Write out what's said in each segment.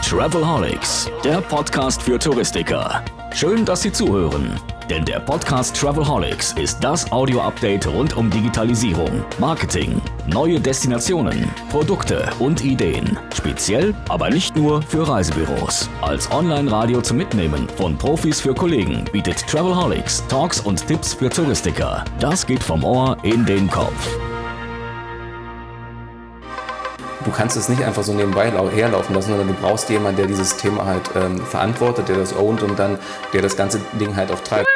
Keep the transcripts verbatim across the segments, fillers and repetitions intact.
Travelholics, der Podcast für Touristiker. Schön, dass Sie zuhören, denn der Podcast Travelholics ist das Audio-Update rund um Digitalisierung, Marketing, neue Destinationen, Produkte und Ideen. Speziell, aber nicht nur für Reisebüros. Als Online-Radio zum Mitnehmen von Profis für Kollegen bietet Travelholics Talks und Tipps für Touristiker. Das geht vom Ohr in den Kopf. Du kannst es nicht einfach so nebenbei herlaufen lassen, sondern du brauchst jemanden, der dieses Thema halt ähm, verantwortet, der das ownt und dann der das ganze Ding halt auch treibt.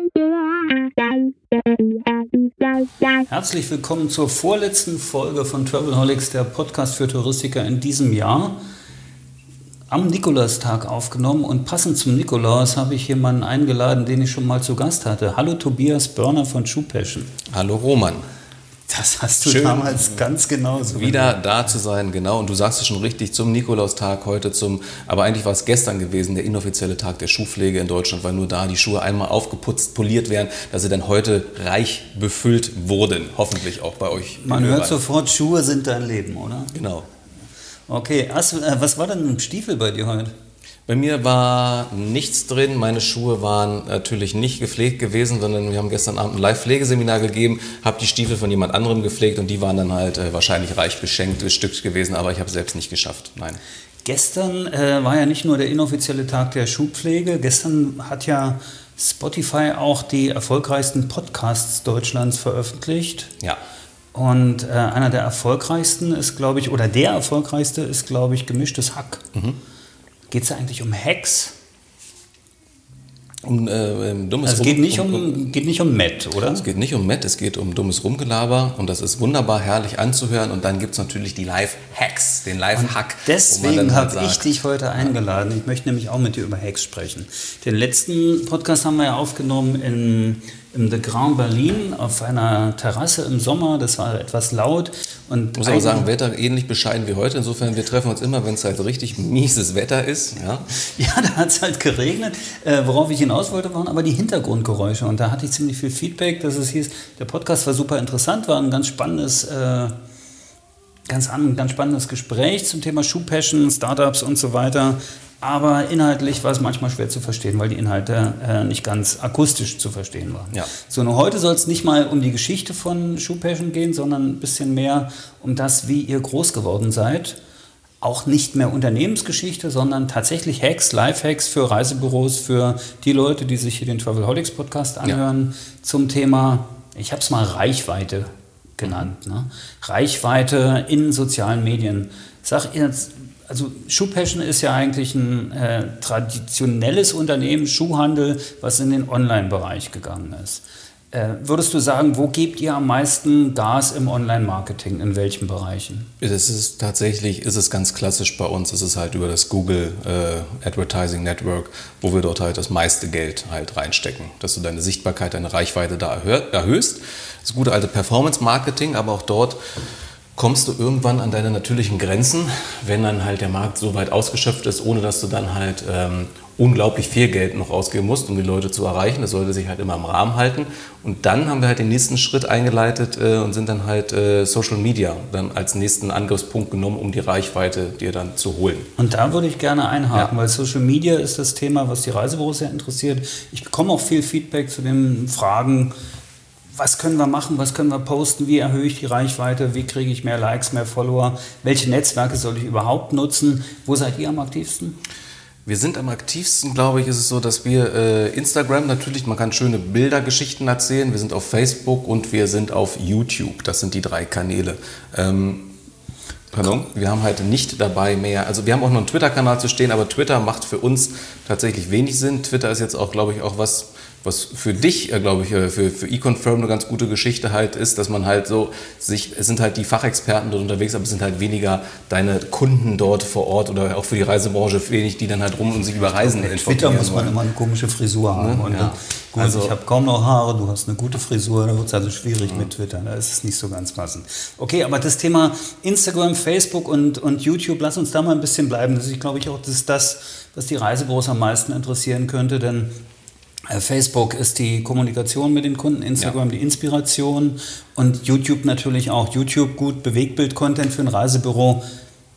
Herzlich willkommen zur vorletzten Folge von Travelholics, der Podcast für Touristiker in diesem Jahr. Am Nikolaustag aufgenommen und passend zum Nikolaus habe ich jemanden eingeladen, den ich schon mal zu Gast hatte. Hallo Tobias Börner von Shoe Passion. Hallo Roman. Das hast du Schön, damals ganz genauso wieder gemacht. Da zu sein, genau. Und du sagst es schon richtig, zum Nikolaustag heute, zum, aber eigentlich war es gestern gewesen, der inoffizielle Tag der Schuhpflege in Deutschland, weil nur da die Schuhe einmal aufgeputzt, poliert werden, dass sie dann heute reich befüllt wurden. Hoffentlich auch bei euch. Man hört sofort, Schuhe sind dein Leben, oder? Genau. Okay, hast, äh, was war denn ein Stiefel bei dir heute? Bei mir war nichts drin, meine Schuhe waren natürlich nicht gepflegt gewesen, sondern wir haben gestern Abend ein Live-Pflegeseminar gegeben, habe die Stiefel von jemand anderem gepflegt und die waren dann halt äh, wahrscheinlich reich beschenkt, bestückt gewesen, aber ich habe es selbst nicht geschafft, nein. Gestern äh, war ja nicht nur der inoffizielle Tag der Schuhpflege, gestern hat ja Spotify auch die erfolgreichsten Podcasts Deutschlands veröffentlicht. Ja. Und äh, einer der erfolgreichsten ist, glaube ich, oder der erfolgreichste ist, glaube ich, Gemischtes Hack. Mhm. Geht es eigentlich um Hacks? Um äh, um dummes also es geht nicht um, um, geht nicht um Met, oder? Es geht nicht um Met, es geht um dummes Rumgelaber und das ist wunderbar herrlich anzuhören und dann gibt es natürlich die Live-Hacks, den Live-Hack. Deswegen halt habe ich dich heute eingeladen. Ich möchte nämlich auch mit dir über Hacks sprechen. Den letzten Podcast haben wir ja aufgenommen in, im The Grand Berlin auf einer Terrasse im Sommer. Das war etwas laut. Und ich muss aber sagen, Wetter ähnlich bescheiden wie heute. Insofern, wir treffen uns immer, wenn es halt richtig mieses Wetter ist. Ja, ja da hat es halt geregnet. Äh, worauf ich hinaus wollte, waren aber die Hintergrundgeräusche. Und da hatte ich ziemlich viel Feedback, dass es hieß, der Podcast war super interessant, war ein ganz spannendes, äh, ganz, an, ganz spannendes Gespräch zum Thema Shoe Passion, Startups und so weiter. Aber inhaltlich war es manchmal schwer zu verstehen, weil die Inhalte äh, nicht ganz akustisch zu verstehen waren. Ja. So, nur heute soll es nicht mal um die Geschichte von Shoe Passion gehen, sondern ein bisschen mehr um das, wie ihr groß geworden seid. Auch nicht mehr Unternehmensgeschichte, sondern tatsächlich Hacks, Live-Hacks für Reisebüros, für die Leute, die sich hier den Travelholics Podcast anhören, ja. Zum Thema, ich habe es mal Reichweite genannt. Ne? Reichweite in sozialen Medien. Sag jetzt, also Shoe Passion ist ja eigentlich ein äh, traditionelles Unternehmen, Schuhhandel, was in den Online-Bereich gegangen ist. Äh, würdest du sagen, wo gebt ihr am meisten Gas im Online-Marketing, in welchen Bereichen? Es ist tatsächlich, ist es ganz klassisch bei uns, ist es halt über das Google äh, Advertising Network, wo wir dort halt das meiste Geld halt reinstecken, dass du deine Sichtbarkeit, deine Reichweite da erhö- erhöhst. Das gute alte Performance-Marketing, aber auch dort kommst du irgendwann an deine natürlichen Grenzen, wenn dann halt der Markt so weit ausgeschöpft ist, ohne dass du dann halt ähm, unglaublich viel Geld noch ausgeben musst, um die Leute zu erreichen. Das sollte sich halt immer im Rahmen halten. Und dann haben wir halt den nächsten Schritt eingeleitet äh, und sind dann halt äh, Social Media dann als nächsten Angriffspunkt genommen, um die Reichweite dir dann zu holen. Und da würde ich gerne einhaken, ja. weil Social Media ist das Thema, was die Reisebüros sehr interessiert. Ich bekomme auch viel Feedback zu den Fragen, was können wir machen, was können wir posten, wie erhöhe ich die Reichweite, wie kriege ich mehr Likes, mehr Follower, welche Netzwerke soll ich überhaupt nutzen, wo seid ihr am aktivsten? Wir sind am aktivsten, glaube ich, ist es so, dass wir äh, Instagram natürlich, man kann schöne Bildergeschichten erzählen, wir sind auf Facebook und wir sind auf YouTube, das sind die drei Kanäle. Ähm, Pardon? Wir haben halt nicht dabei mehr, also wir haben auch noch einen Twitter-Kanal zu stehen, aber Twitter macht für uns tatsächlich wenig Sinn. Twitter ist jetzt auch, glaube ich, auch was, was für dich, äh, glaube ich, für, für eConfirm eine ganz gute Geschichte halt ist, dass man halt so sich, es sind halt die Fachexperten dort unterwegs, aber es sind halt weniger deine Kunden dort vor Ort oder auch für die Reisebranche wenig, die dann halt rum und sich über Reisen informieren. Twitter muss man immer eine komische Frisur haben. Und ja. Gut, also, ich habe kaum noch Haare, du hast eine gute Frisur, da wird es also schwierig ja. mit Twitter, da ist es nicht so ganz passend. Okay, aber das Thema Instagram, Facebook und, und YouTube, lass uns da mal ein bisschen bleiben. Das ist, glaube ich, auch das, ist das, was die Reisebüros am meisten interessieren könnte, denn Facebook ist die Kommunikation mit den Kunden, Instagram ja. die Inspiration und YouTube natürlich auch. YouTube, gut, Bewegtbild-Content für ein Reisebüro.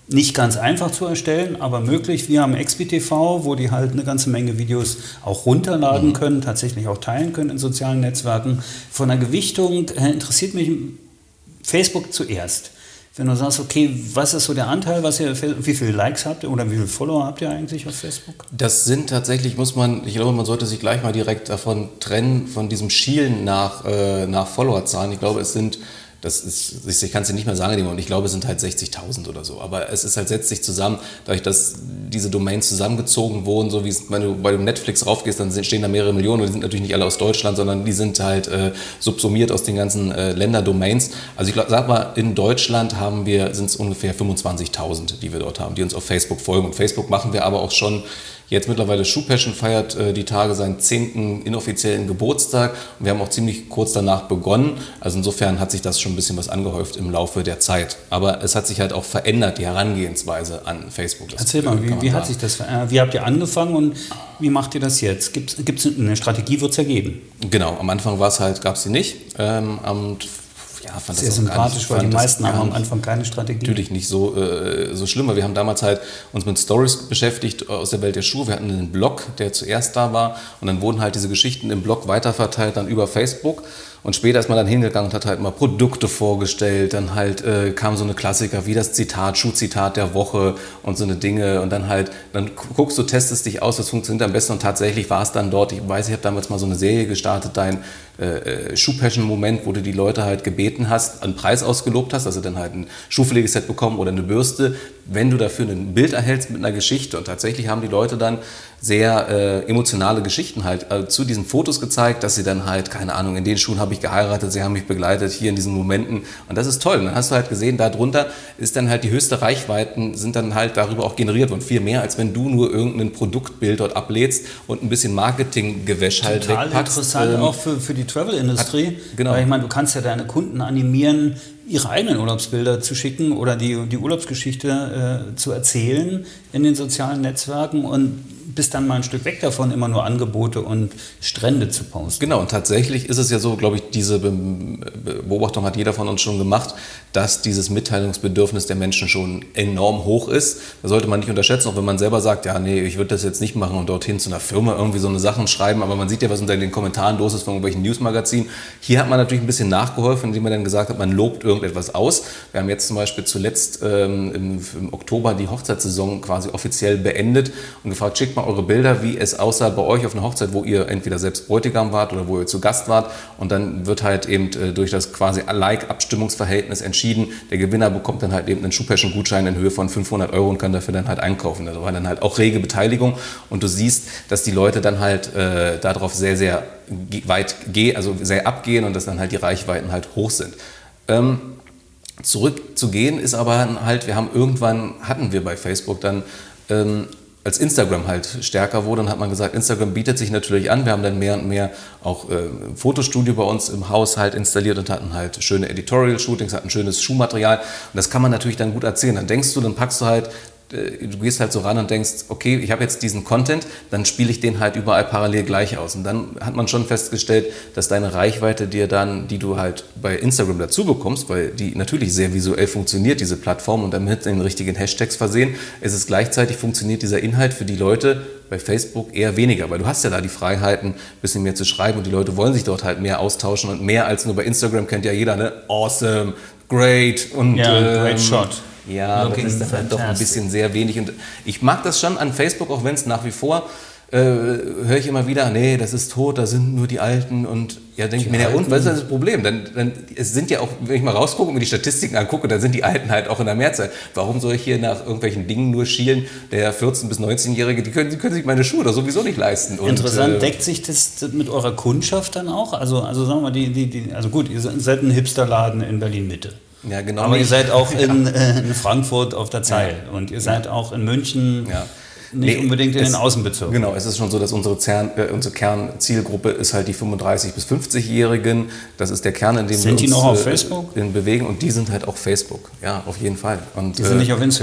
Nicht ganz einfach zu erstellen, aber möglich. Wir haben Expi T V, wo die halt eine ganze Menge Videos auch runterladen mhm. können, tatsächlich auch teilen können in sozialen Netzwerken. Von der Gewichtung äh, interessiert mich Facebook zuerst. Wenn du sagst, okay, was ist so der Anteil, was ihr, wie viele Likes habt ihr oder wie viele Follower habt ihr eigentlich auf Facebook? Das sind tatsächlich, muss man, ich glaube, man sollte sich gleich mal direkt davon trennen, von diesem Schielen nach, äh, nach Followerzahlen. Ich glaube, es sind Das ist, ich kann es dir nicht mehr sagen, und ich glaube, es sind halt sechzigtausend oder so. Aber es ist halt, setzt sich zusammen, dadurch, dass diese Domains zusammengezogen wurden, so wie es, wenn du bei dem Netflix raufgehst, dann stehen da mehrere Millionen, und die sind natürlich nicht alle aus Deutschland, sondern die sind halt äh, subsumiert aus den ganzen äh, Länderdomains. Also ich glaub, sag mal, in Deutschland haben wir, sind es ungefähr fünfundzwanzigtausend, die wir dort haben, die uns auf Facebook folgen. Und Facebook machen wir aber auch schon. Jetzt mittlerweile ShoePassion feiert äh, die Tage seinen zehnten inoffiziellen Geburtstag, und wir haben auch ziemlich kurz danach begonnen. Also insofern hat sich das schon ein bisschen was angehäuft im Laufe der Zeit. Aber es hat sich halt auch verändert, die Herangehensweise an Facebook. Das Erzähl mal, wie, wie hat sich das verändert? Wie habt ihr angefangen und wie macht ihr das jetzt? Gibt es eine Strategie, wird es ja geben? Genau, am Anfang war es halt, gab es sie nicht. Ähm, und Ja, fand sehr das sympathisch, nicht, weil die meisten haben am Anfang keine Strategie. Natürlich nicht so, äh, so schlimm, weil wir haben damals halt uns mit Stories beschäftigt aus der Welt der Schuhe. Wir hatten einen Blog, der zuerst da war, und dann wurden halt diese Geschichten im Blog weiterverteilt, dann über Facebook. Und später ist man dann hingegangen und hat halt mal Produkte vorgestellt, dann halt äh, kam so eine Klassiker wie das Zitat, Schuhzitat der Woche und so eine Dinge, und dann halt, dann guckst du, testest dich aus, was funktioniert am besten, und tatsächlich war es dann dort, ich weiß, ich habe damals mal so eine Serie gestartet, dein äh, Schuhpassion-Moment, wo du die Leute halt gebeten hast, einen Preis ausgelobt hast, also dann halt ein Schuhpflegeset bekommen oder eine Bürste, wenn du dafür ein Bild erhältst mit einer Geschichte, und tatsächlich haben die Leute dann sehr äh, emotionale Geschichten halt äh, zu diesen Fotos gezeigt, dass sie dann halt, keine Ahnung, in den Schuhen habe ich geheiratet, sie haben mich begleitet, hier in diesen Momenten, und das ist toll. Und dann hast du halt gesehen, darunter ist dann halt die höchste Reichweiten, sind dann halt darüber auch generiert worden, viel mehr, als wenn du nur irgendein Produktbild dort ablädst und ein bisschen Marketinggewäsch halt Total wegpackst. Interessant ähm, auch für, für die Travel-Industrie, genau. Weil ich meine, du kannst ja deine Kunden animieren, ihre eigenen Urlaubsbilder zu schicken oder die, die Urlaubsgeschichte äh, zu erzählen in den sozialen Netzwerken, und bist dann mal ein Stück weg davon, immer nur Angebote und Strände zu posten. Genau, und tatsächlich ist es ja so, glaube ich, diese Beobachtung hat jeder von uns schon gemacht, dass dieses Mitteilungsbedürfnis der Menschen schon enorm hoch ist. Das sollte man nicht unterschätzen, auch wenn man selber sagt, ja, nee, ich würde das jetzt nicht machen und dorthin zu einer Firma irgendwie so eine Sachen schreiben, aber man sieht ja, was unter den Kommentaren los ist von irgendwelchen Newsmagazinen. Hier hat man natürlich ein bisschen nachgeholfen, indem man dann gesagt hat, man lobt irgendetwas aus. Wir haben jetzt zum Beispiel zuletzt ähm, im, im Oktober die Hochzeitssaison quasi offiziell beendet und gefragt, schickt mal eure Bilder, wie es aussah bei euch auf einer Hochzeit, wo ihr entweder selbst Bräutigam wart oder wo ihr zu Gast wart, und dann wird halt eben äh, durch das quasi Like-Abstimmungsverhältnis entschieden, der Gewinner bekommt dann halt eben einen ShoePassion-Gutschein in Höhe von fünfhundert Euro und kann dafür dann halt einkaufen. Da war dann halt auch rege Beteiligung, und du siehst, dass die Leute dann halt äh, darauf sehr, sehr weit gehen, also sehr abgehen, und dass dann halt die Reichweiten halt hoch sind. Ähm, zurückzugehen ist aber halt, wir haben irgendwann, hatten wir bei Facebook dann ähm, als Instagram halt stärker wurde, dann hat man gesagt, Instagram bietet sich natürlich an. Wir haben dann mehr und mehr auch äh, ein Fotostudio bei uns im Haus halt installiert und hatten halt schöne Editorial-Shootings, hatten schönes Schuhmaterial. Und das kann man natürlich dann gut erzählen. Dann denkst du, dann packst du halt, äh, du gehst halt so ran und denkst, okay, ich habe jetzt diesen Content, dann spiele ich den halt überall parallel gleich aus. Und dann hat man schon festgestellt, dass deine Reichweite dir dann, die du halt bei Instagram dazu bekommst, weil die natürlich sehr visuell funktioniert, diese Plattform, und damit den richtigen Hashtags versehen, ist es gleichzeitig funktioniert dieser Inhalt für die Leute bei Facebook eher weniger, weil du hast ja da die Freiheiten, ein bisschen mehr zu schreiben, und die Leute wollen sich dort halt mehr austauschen, und mehr als nur bei Instagram kennt ja jeder, ne? Awesome, great und ja, ähm, great shot. Ja, Looking das ist dann halt doch ein bisschen sehr wenig, und ich mag das schon an Facebook, auch wenn es nach wie vor äh, höre ich immer wieder, nee, das ist tot, da sind nur die Alten, und ja, denke ich mir, ja, und was ist das Problem? Dann, dann, es sind ja auch, wenn ich mal rausgucke und mir die Statistiken angucke, dann sind die Alten halt auch in der Mehrzahl. Warum soll ich hier nach irgendwelchen Dingen nur schielen? Der vierzehn- bis neunzehnjährige, die können, die können sich meine Schuhe doch sowieso nicht leisten. Und, interessant, äh, deckt sich das mit eurer Kundschaft dann auch? Also, also sagen wir mal, die, die, die, also gut, ihr seid ein Hipsterladen in Berlin-Mitte. Ja, genau. Aber nicht. ihr seid auch in, äh, in Frankfurt auf der Zeil, ja. Und ihr seid auch in München, ja. Nicht nee, unbedingt in es, den Außenbezirken. Genau, es ist schon so, dass unsere, Zern, äh, unsere Kernzielgruppe ist halt die fünfunddreißig- bis fünfzigjährigen. Das ist der Kern, in dem sind wir uns die noch auf äh, Facebook? bewegen, und die sind halt auch Facebook, ja, auf jeden Fall. Und, die sind äh, nicht auf Instagram?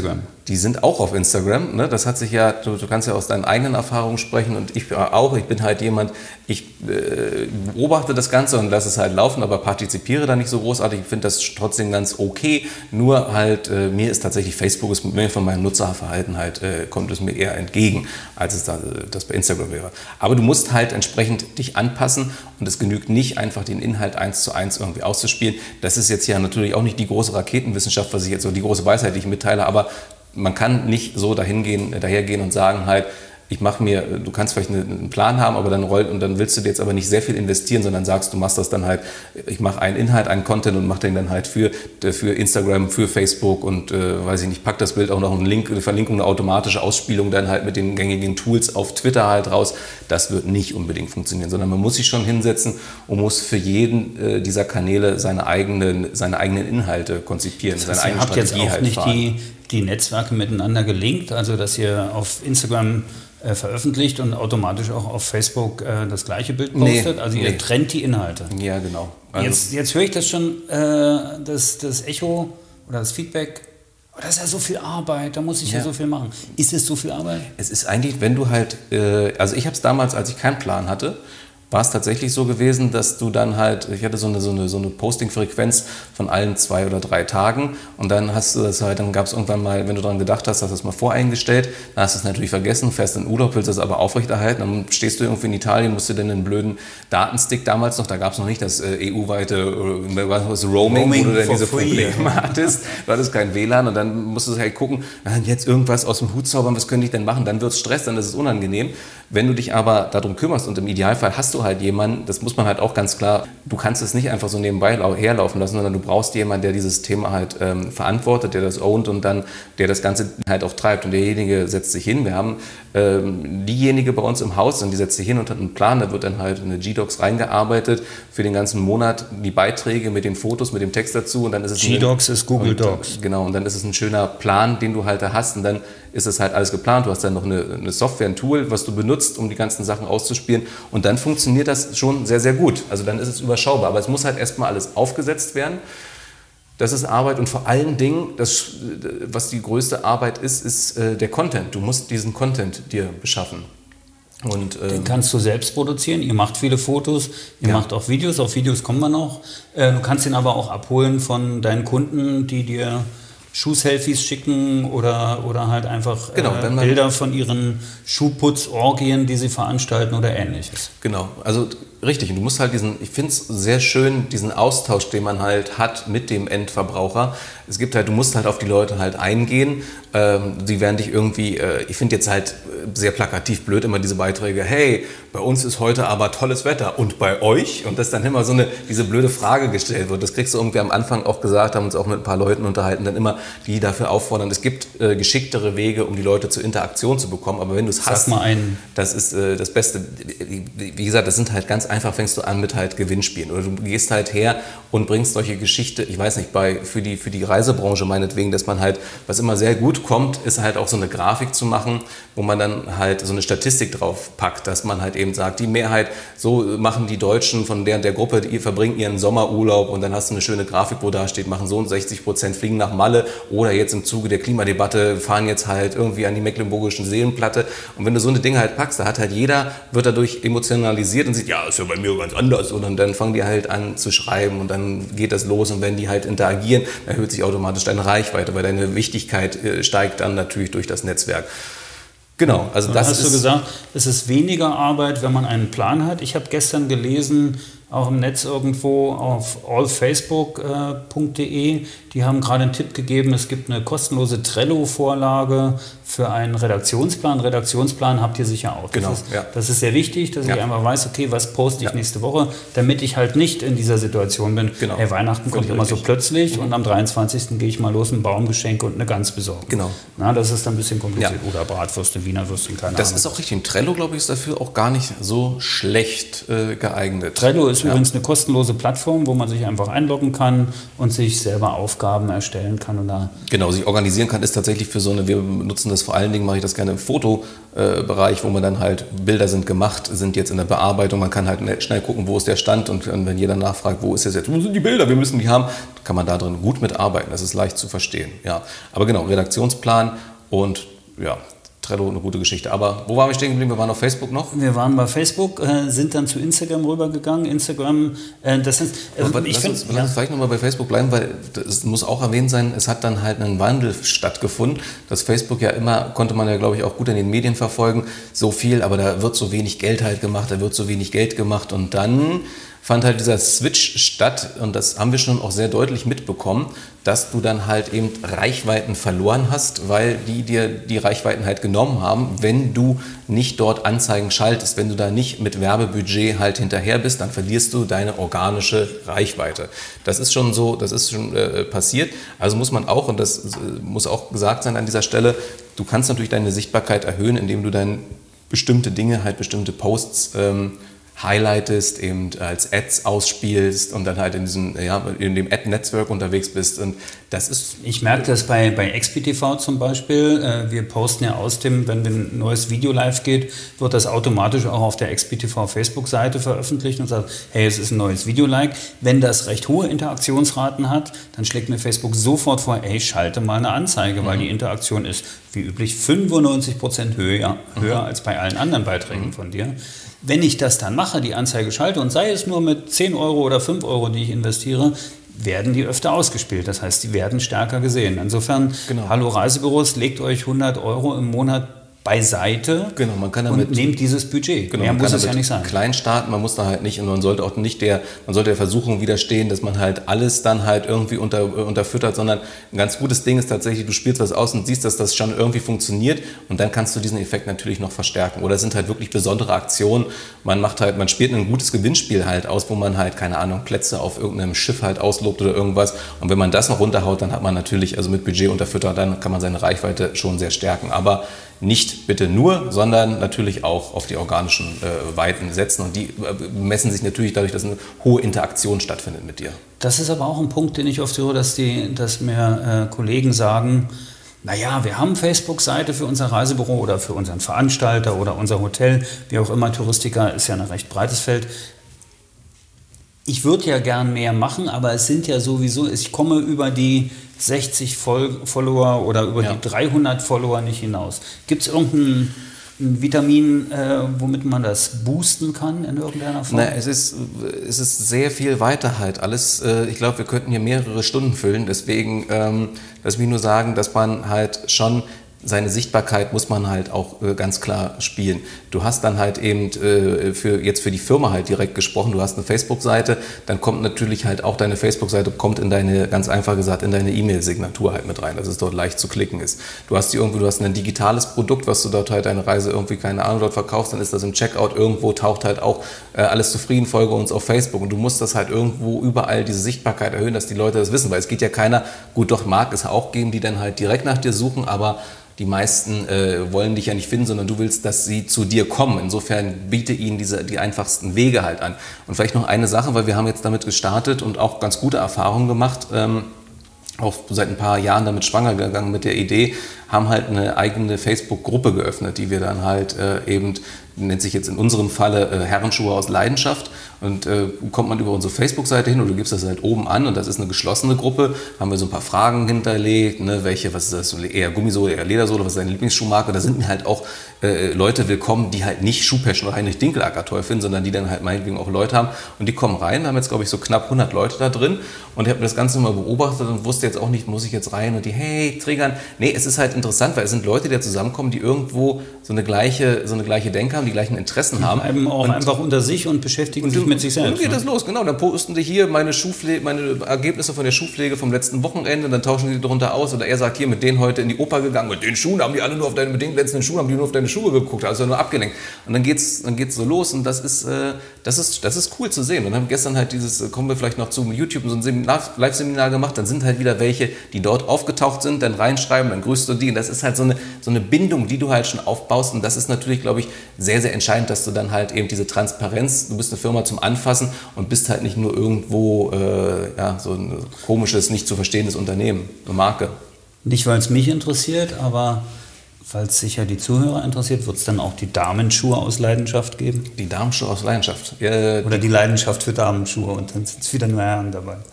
die sind auch auf Instagram. Ne? Das hat sich ja, du, du kannst ja aus deinen eigenen Erfahrungen sprechen und ich auch. Ich bin halt jemand, ich äh, beobachte das Ganze und lasse es halt laufen, aber partizipiere da nicht so großartig. Ich finde das trotzdem ganz okay. Nur halt, äh, mir ist tatsächlich Facebook, ist mir von meinem Nutzerverhalten halt, äh, kommt es mir eher entgegen, als es da, das bei Instagram wäre. Aber du musst halt entsprechend dich anpassen und es genügt nicht, einfach den Inhalt eins zu eins irgendwie auszuspielen. Das ist jetzt ja natürlich auch nicht die große Raketenwissenschaft, was ich jetzt so die große Weisheit, die ich mitteile, aber man kann nicht so dahingehen, dahergehen und sagen halt, ich mache mir, du kannst vielleicht einen Plan haben, aber dann rollt und dann willst du dir jetzt aber nicht sehr viel investieren, sondern sagst, du machst das dann halt, ich mache einen Inhalt, einen Content und mache den dann halt für, für Instagram, für Facebook und äh, weiß ich nicht, pack das Bild auch noch einen Link, eine Verlinkung, eine automatische Ausspielung dann halt mit den gängigen Tools auf Twitter halt raus. Das wird nicht unbedingt funktionieren, sondern man muss sich schon hinsetzen und muss für jeden äh, dieser Kanäle seine eigenen, seine eigenen Inhalte konzipieren, Das heißt, seine eigene ihr habt jetzt Strategie auch halt nicht fahren. die, die Netzwerke miteinander gelinkt, also dass ihr auf Instagram äh, veröffentlicht und automatisch auch auf Facebook äh, das gleiche Bild postet. Nee, also ihr nee. trennt die Inhalte. Ja, genau. Also Jetzt, jetzt höre ich das schon, äh, das, das Echo oder das Feedback, oh, das ist ja so viel Arbeit, da muss ich ja, Ja. so viel machen. Ist es so viel Arbeit? Es ist eigentlich, wenn du halt, äh, also ich habe es damals, als ich keinen Plan hatte, war es tatsächlich so gewesen, dass du dann halt, ich hatte so eine, so eine, so eine Posting-Frequenz von allen zwei oder drei Tagen und dann hast du das halt, dann gab es irgendwann mal, wenn du daran gedacht hast, hast du das mal voreingestellt, dann hast du es natürlich vergessen, fährst in Urlaub, willst das aber aufrechterhalten, dann stehst du irgendwie in Italien, musst du dann einen blöden Datenstick damals noch, da gab es noch nicht das äh, E U-weite äh, was, Roaming, Roaming wo du dann for diese free. Probleme hattest, du hattest kein W L A N und dann musst du halt gucken, na, jetzt irgendwas aus dem Hut zaubern, was könnte ich denn machen, dann wird es Stress, dann ist es unangenehm. Wenn du dich aber darum kümmerst und im Idealfall hast du halt jemanden, das muss man halt auch ganz klar, du kannst es nicht einfach so nebenbei lau- herlaufen lassen, sondern du brauchst jemanden, der dieses Thema halt ähm, verantwortet, der das ownt und dann, der das Ganze halt auch treibt und derjenige setzt sich hin. Wir haben ähm, diejenige bei uns im Haus und die setzt sich hin und hat einen Plan, da wird dann halt eine G-Docs reingearbeitet für den ganzen Monat, die Beiträge mit den Fotos, mit dem Text dazu und dann ist es G-Docs ist Google und, Docs. Genau, und dann ist es ein schöner Plan, den du halt da hast und dann ist es halt alles geplant. Du hast dann noch eine, eine Software, ein Tool, was du benutzt, um die ganzen Sachen auszuspielen und dann funktioniert das schon sehr, sehr gut. Also dann ist es überschaubar, aber es muss halt erstmal alles aufgesetzt werden. Das ist Arbeit und vor allen Dingen, das, was die größte Arbeit ist, ist äh, der Content. Du musst diesen Content dir beschaffen. Und, ähm, Den kannst du selbst produzieren. Ihr macht viele Fotos, ihr Ja. macht auch Videos. Auf Videos kommen wir noch. Äh, du kannst ihn aber auch abholen von deinen Kunden, die dir Schuhselfies schicken oder, oder halt einfach Genau, äh, wenn man- Bilder von ihren Schuhputzorgien, die sie veranstalten oder ähnliches. Genau, also richtig. Und du musst halt diesen, ich finde es sehr schön, diesen Austausch, den man halt hat mit dem Endverbraucher. Es gibt halt, du musst halt auf die Leute halt eingehen. Ähm, die werden dich irgendwie, äh, ich finde jetzt halt sehr plakativ blöd immer diese Beiträge, hey, bei uns ist heute aber tolles Wetter und bei euch? Und dass dann immer so eine, diese blöde Frage gestellt wird. Das kriegst du irgendwie am Anfang auch gesagt, haben uns auch mit ein paar Leuten unterhalten, dann immer die dafür auffordern. Es gibt äh, geschicktere Wege, um die Leute zur Interaktion zu bekommen. Aber wenn du es hast, Sag mal einen. das ist äh, das Beste. Wie gesagt, das sind halt ganz einfach, fängst du an mit halt Gewinnspielen. Oder du gehst halt her und bringst solche Geschichte, ich weiß nicht, bei, für, die, für die Reisebranche meinetwegen, dass man halt, was immer sehr gut kommt, ist halt auch so eine Grafik zu machen, wo man dann halt so eine Statistik drauf packt, dass man halt eben sagt, die Mehrheit, so machen die Deutschen von der und der Gruppe, die verbringen ihren Sommerurlaub und dann hast du eine schöne Grafik, wo da steht, machen so und sechzig Prozent fliegen nach Malle oder jetzt im Zuge der Klimadebatte fahren jetzt halt irgendwie an die Mecklenburgischen Seenplatte. Und wenn du so eine Dinge halt packst, da hat halt jeder, wird dadurch emotionalisiert und sieht, ja, ist ja bei mir ganz anders. Und dann fangen die halt an zu schreiben und dann geht das los und wenn die halt interagieren, dann erhöht sich automatisch deine Reichweite, weil deine Wichtigkeit äh, steigt dann natürlich durch das Netzwerk. Genau, also Dann das hast ist... du gesagt, es ist weniger Arbeit, wenn man einen Plan hat. Ich habe gestern gelesen, auch im Netz irgendwo auf all facebook punkt de, die haben gerade einen Tipp gegeben, es gibt eine kostenlose Trello-Vorlage für einen Redaktionsplan. Redaktionsplan habt ihr sicher auch. Das Genau, ist, ja. das ist sehr wichtig, dass Ja. ich einfach weiß, okay, was poste ich Ja. nächste Woche, damit ich halt nicht in dieser Situation bin. Genau. Hey, Weihnachten kommt Völlig immer so richtig. plötzlich und am dreiundzwanzigsten gehe ich mal los, ein Baumgeschenk und eine Gans besorgen. Genau. Na, das ist dann ein bisschen kompliziert. Ja. Oder Bratwürste, Wiener Würstchen, keine Das Ahnung. ist auch richtig. Und Trello, glaube ich, ist dafür auch gar nicht so schlecht äh, geeignet. Trello ist Ja. übrigens eine kostenlose Plattform, wo man sich einfach einloggen kann und sich selber Aufgaben erstellen kann. Und da Genau, sich organisieren kann, ist tatsächlich für so eine, wir benutzen das vor allen Dingen, mache ich das gerne im Fotobereich, wo man dann halt, Bilder sind gemacht, sind jetzt in der Bearbeitung, man kann halt schnell gucken, wo ist der Stand und wenn jeder nachfragt, wo ist das jetzt, wo sind die Bilder, wir müssen die haben, kann man da drin gut mitarbeiten, das ist leicht zu verstehen. Ja. Aber genau, Redaktionsplan und ja, Trello eine gute Geschichte. Aber wo waren wir stehen geblieben? Wir waren auf Facebook noch? Wir waren bei Facebook, äh, sind dann zu Instagram rübergegangen. Instagram, äh, das ist... Äh, Aber ich lass, find, uns, lass uns vielleicht nochmal bei Facebook bleiben, weil es muss auch erwähnt sein, es hat dann halt einen Wandel stattgefunden. Das Facebook ja immer, konnte man ja glaube ich auch gut in den Medien verfolgen, so viel, aber da wird so wenig Geld halt gemacht, da wird so wenig Geld gemacht und dann fand halt dieser Switch statt und das haben wir schon auch sehr deutlich mitbekommen, dass du dann halt eben Reichweiten verloren hast, weil die dir die Reichweiten halt genommen haben, wenn du nicht dort Anzeigen schaltest, wenn du da nicht mit Werbebudget halt hinterher bist, dann verlierst du deine organische Reichweite. Das ist schon so, das ist schon äh, passiert, also muss man auch, und das äh, muss auch gesagt sein an dieser Stelle, du kannst natürlich deine Sichtbarkeit erhöhen, indem du dann bestimmte Dinge, halt bestimmte Posts ähm, highlightest, eben als Ads ausspielst und dann halt in diesem, ja, in dem Ad-Netzwerk unterwegs bist und das ist... Ich merke das bei, bei X P T V zum Beispiel, äh, wir posten ja aus dem, wenn ein neues Video live geht, wird das automatisch auch auf der X P T V Facebook-Seite veröffentlicht und sagt, hey, es ist ein neues Video-Like. Wenn das recht hohe Interaktionsraten hat, dann schlägt mir Facebook sofort vor, hey, schalte mal eine Anzeige, weil mhm. die Interaktion ist wie üblich fünfundneunzig Prozent höher, höher mhm. als bei allen anderen Beiträgen mhm. von dir. Wenn ich das dann mache, die Anzeige schalte und sei es nur mit zehn Euro oder fünf Euro, die ich investiere, werden die öfter ausgespielt. Das heißt, die werden stärker gesehen. Insofern, genau. Hallo Reisebüros, legt euch hundert Euro im Monat beiseite genau, man kann damit, und nehmt dieses Budget. Genau, Mehr man muss kann es ja nicht sein. Klein starten, man muss da halt nicht, und man sollte auch nicht der, man sollte der Versuchung widerstehen, dass man halt alles dann halt irgendwie unter, unterfüttert, sondern ein ganz gutes Ding ist tatsächlich, du spielst was aus und siehst, dass das schon irgendwie funktioniert und dann kannst du diesen Effekt natürlich noch verstärken. Oder es sind halt wirklich besondere Aktionen, man macht halt, man spielt ein gutes Gewinnspiel halt aus, wo man halt, keine Ahnung, Plätze auf irgendeinem Schiff halt auslobt oder irgendwas und wenn man das noch runterhaut, dann hat man natürlich, also mit Budget unterfüttert, dann kann man seine Reichweite schon sehr stärken, aber nicht bitte nur, sondern natürlich auch auf die organischen äh, Weiten setzen. Und die äh, messen sich natürlich dadurch, dass eine hohe Interaktion stattfindet mit dir. Das ist aber auch ein Punkt, den ich oft höre, dass, die, dass mir äh, Kollegen sagen, naja, wir haben eine Facebook-Seite für unser Reisebüro oder für unseren Veranstalter oder unser Hotel, wie auch immer, Touristika ist ja ein recht breites Feld. Ich würde ja gern mehr machen, aber es sind ja sowieso, ich komme über die sechzig Follower oder über ja. die dreihundert Follower nicht hinaus. Gibt es irgendein ein Vitamin, äh, womit man das boosten kann in irgendeiner Form? Na, es ist, es ist sehr viel weiter halt alles. Äh, ich glaube, wir könnten hier mehrere Stunden füllen. Deswegen ähm, lass mich nur sagen, dass man halt schon seine Sichtbarkeit muss man halt auch äh, ganz klar spielen. Du hast dann halt eben äh, für, jetzt für die Firma halt direkt gesprochen, du hast eine Facebook-Seite, dann kommt natürlich halt auch deine Facebook-Seite, kommt in deine, ganz einfach gesagt, in deine E-Mail-Signatur halt mit rein, dass es dort leicht zu klicken ist. Du hast die irgendwo, du hast ein digitales Produkt, was du dort halt deine Reise irgendwie, keine Ahnung, dort verkaufst, dann ist das im Checkout irgendwo, taucht halt auch äh, alles zufrieden, folge uns auf Facebook und du musst das halt irgendwo überall diese Sichtbarkeit erhöhen, dass die Leute das wissen, weil es geht ja keiner, gut, doch mag es auch geben, die dann halt direkt nach dir suchen, aber die meisten äh, wollen dich ja nicht finden, sondern du willst, dass sie zu dir kommen. Insofern biete ihnen diese, die einfachsten Wege halt an. Und vielleicht noch eine Sache, weil wir haben jetzt damit gestartet und auch ganz gute Erfahrungen gemacht, ähm, auch seit ein paar Jahren damit schwanger gegangen mit der Idee, haben halt eine eigene Facebook-Gruppe geöffnet, die wir dann halt äh, eben, nennt sich jetzt in unserem Falle äh, Herrenschuhe aus Leidenschaft. Und äh, kommt man über unsere Facebook-Seite hin oder du gibst das halt oben an und das ist eine geschlossene Gruppe, haben wir so ein paar Fragen hinterlegt, ne, welche, was ist das, eher Gummisohle, eher Ledersohle, was ist deine Lieblingsschuhmarke? Da sind mir halt auch äh, Leute willkommen, die halt nicht Schuhpassion oder Heinrich Dinkelacker toll finden, sondern die dann halt meinetwegen auch Leute haben und die kommen rein, da haben jetzt glaube ich so knapp hundert Leute da drin und ich habe das Ganze mal beobachtet und wusste jetzt auch nicht, muss ich jetzt rein und die, hey, triggern. Nee, es ist halt interessant, weil es sind Leute, die da zusammenkommen, die irgendwo so eine gleiche, so eine gleiche Denke haben, die gleichen Interessen haben. Die bleiben auch und einfach unter sich und beschäftigen und sich mit sich selbst. Dann geht das los, genau. Dann posten die hier meine, Schuhpflege, meine Ergebnisse von der Schuhpflege vom letzten Wochenende, dann tauschen die darunter aus oder er sagt, hier mit denen heute in die Oper gegangen, mit den Schuhen haben die alle nur auf deine, mit den glänzenden Schuhen haben die nur auf deine Schuhe geguckt, also nur abgelenkt. Und dann geht's, dann geht's so los und das ist, äh, das ist, das ist cool zu sehen. Und dann haben wir gestern halt dieses, kommen wir vielleicht noch zu YouTube, so ein Seminar, Live-Seminar gemacht, dann sind halt wieder welche, die dort aufgetaucht sind, dann reinschreiben, dann grüßt du die und das ist halt so eine, so eine Bindung, die du halt schon aufbaust und das ist natürlich, glaube ich, sehr, sehr entscheidend, dass du dann halt eben diese Transparenz, du bist eine Firma zum Anfassen und bist halt nicht nur irgendwo äh, ja, so ein komisches, nicht zu verstehendes Unternehmen, eine Marke. Nicht, weil es mich interessiert, aber weil es sicher die Zuhörer interessiert, wird es dann auch die Damenschuhe aus Leidenschaft geben? Die Damenschuhe aus Leidenschaft. Ja, oder die Leidenschaft für Damenschuhe und dann sind es wieder nur Herren dabei.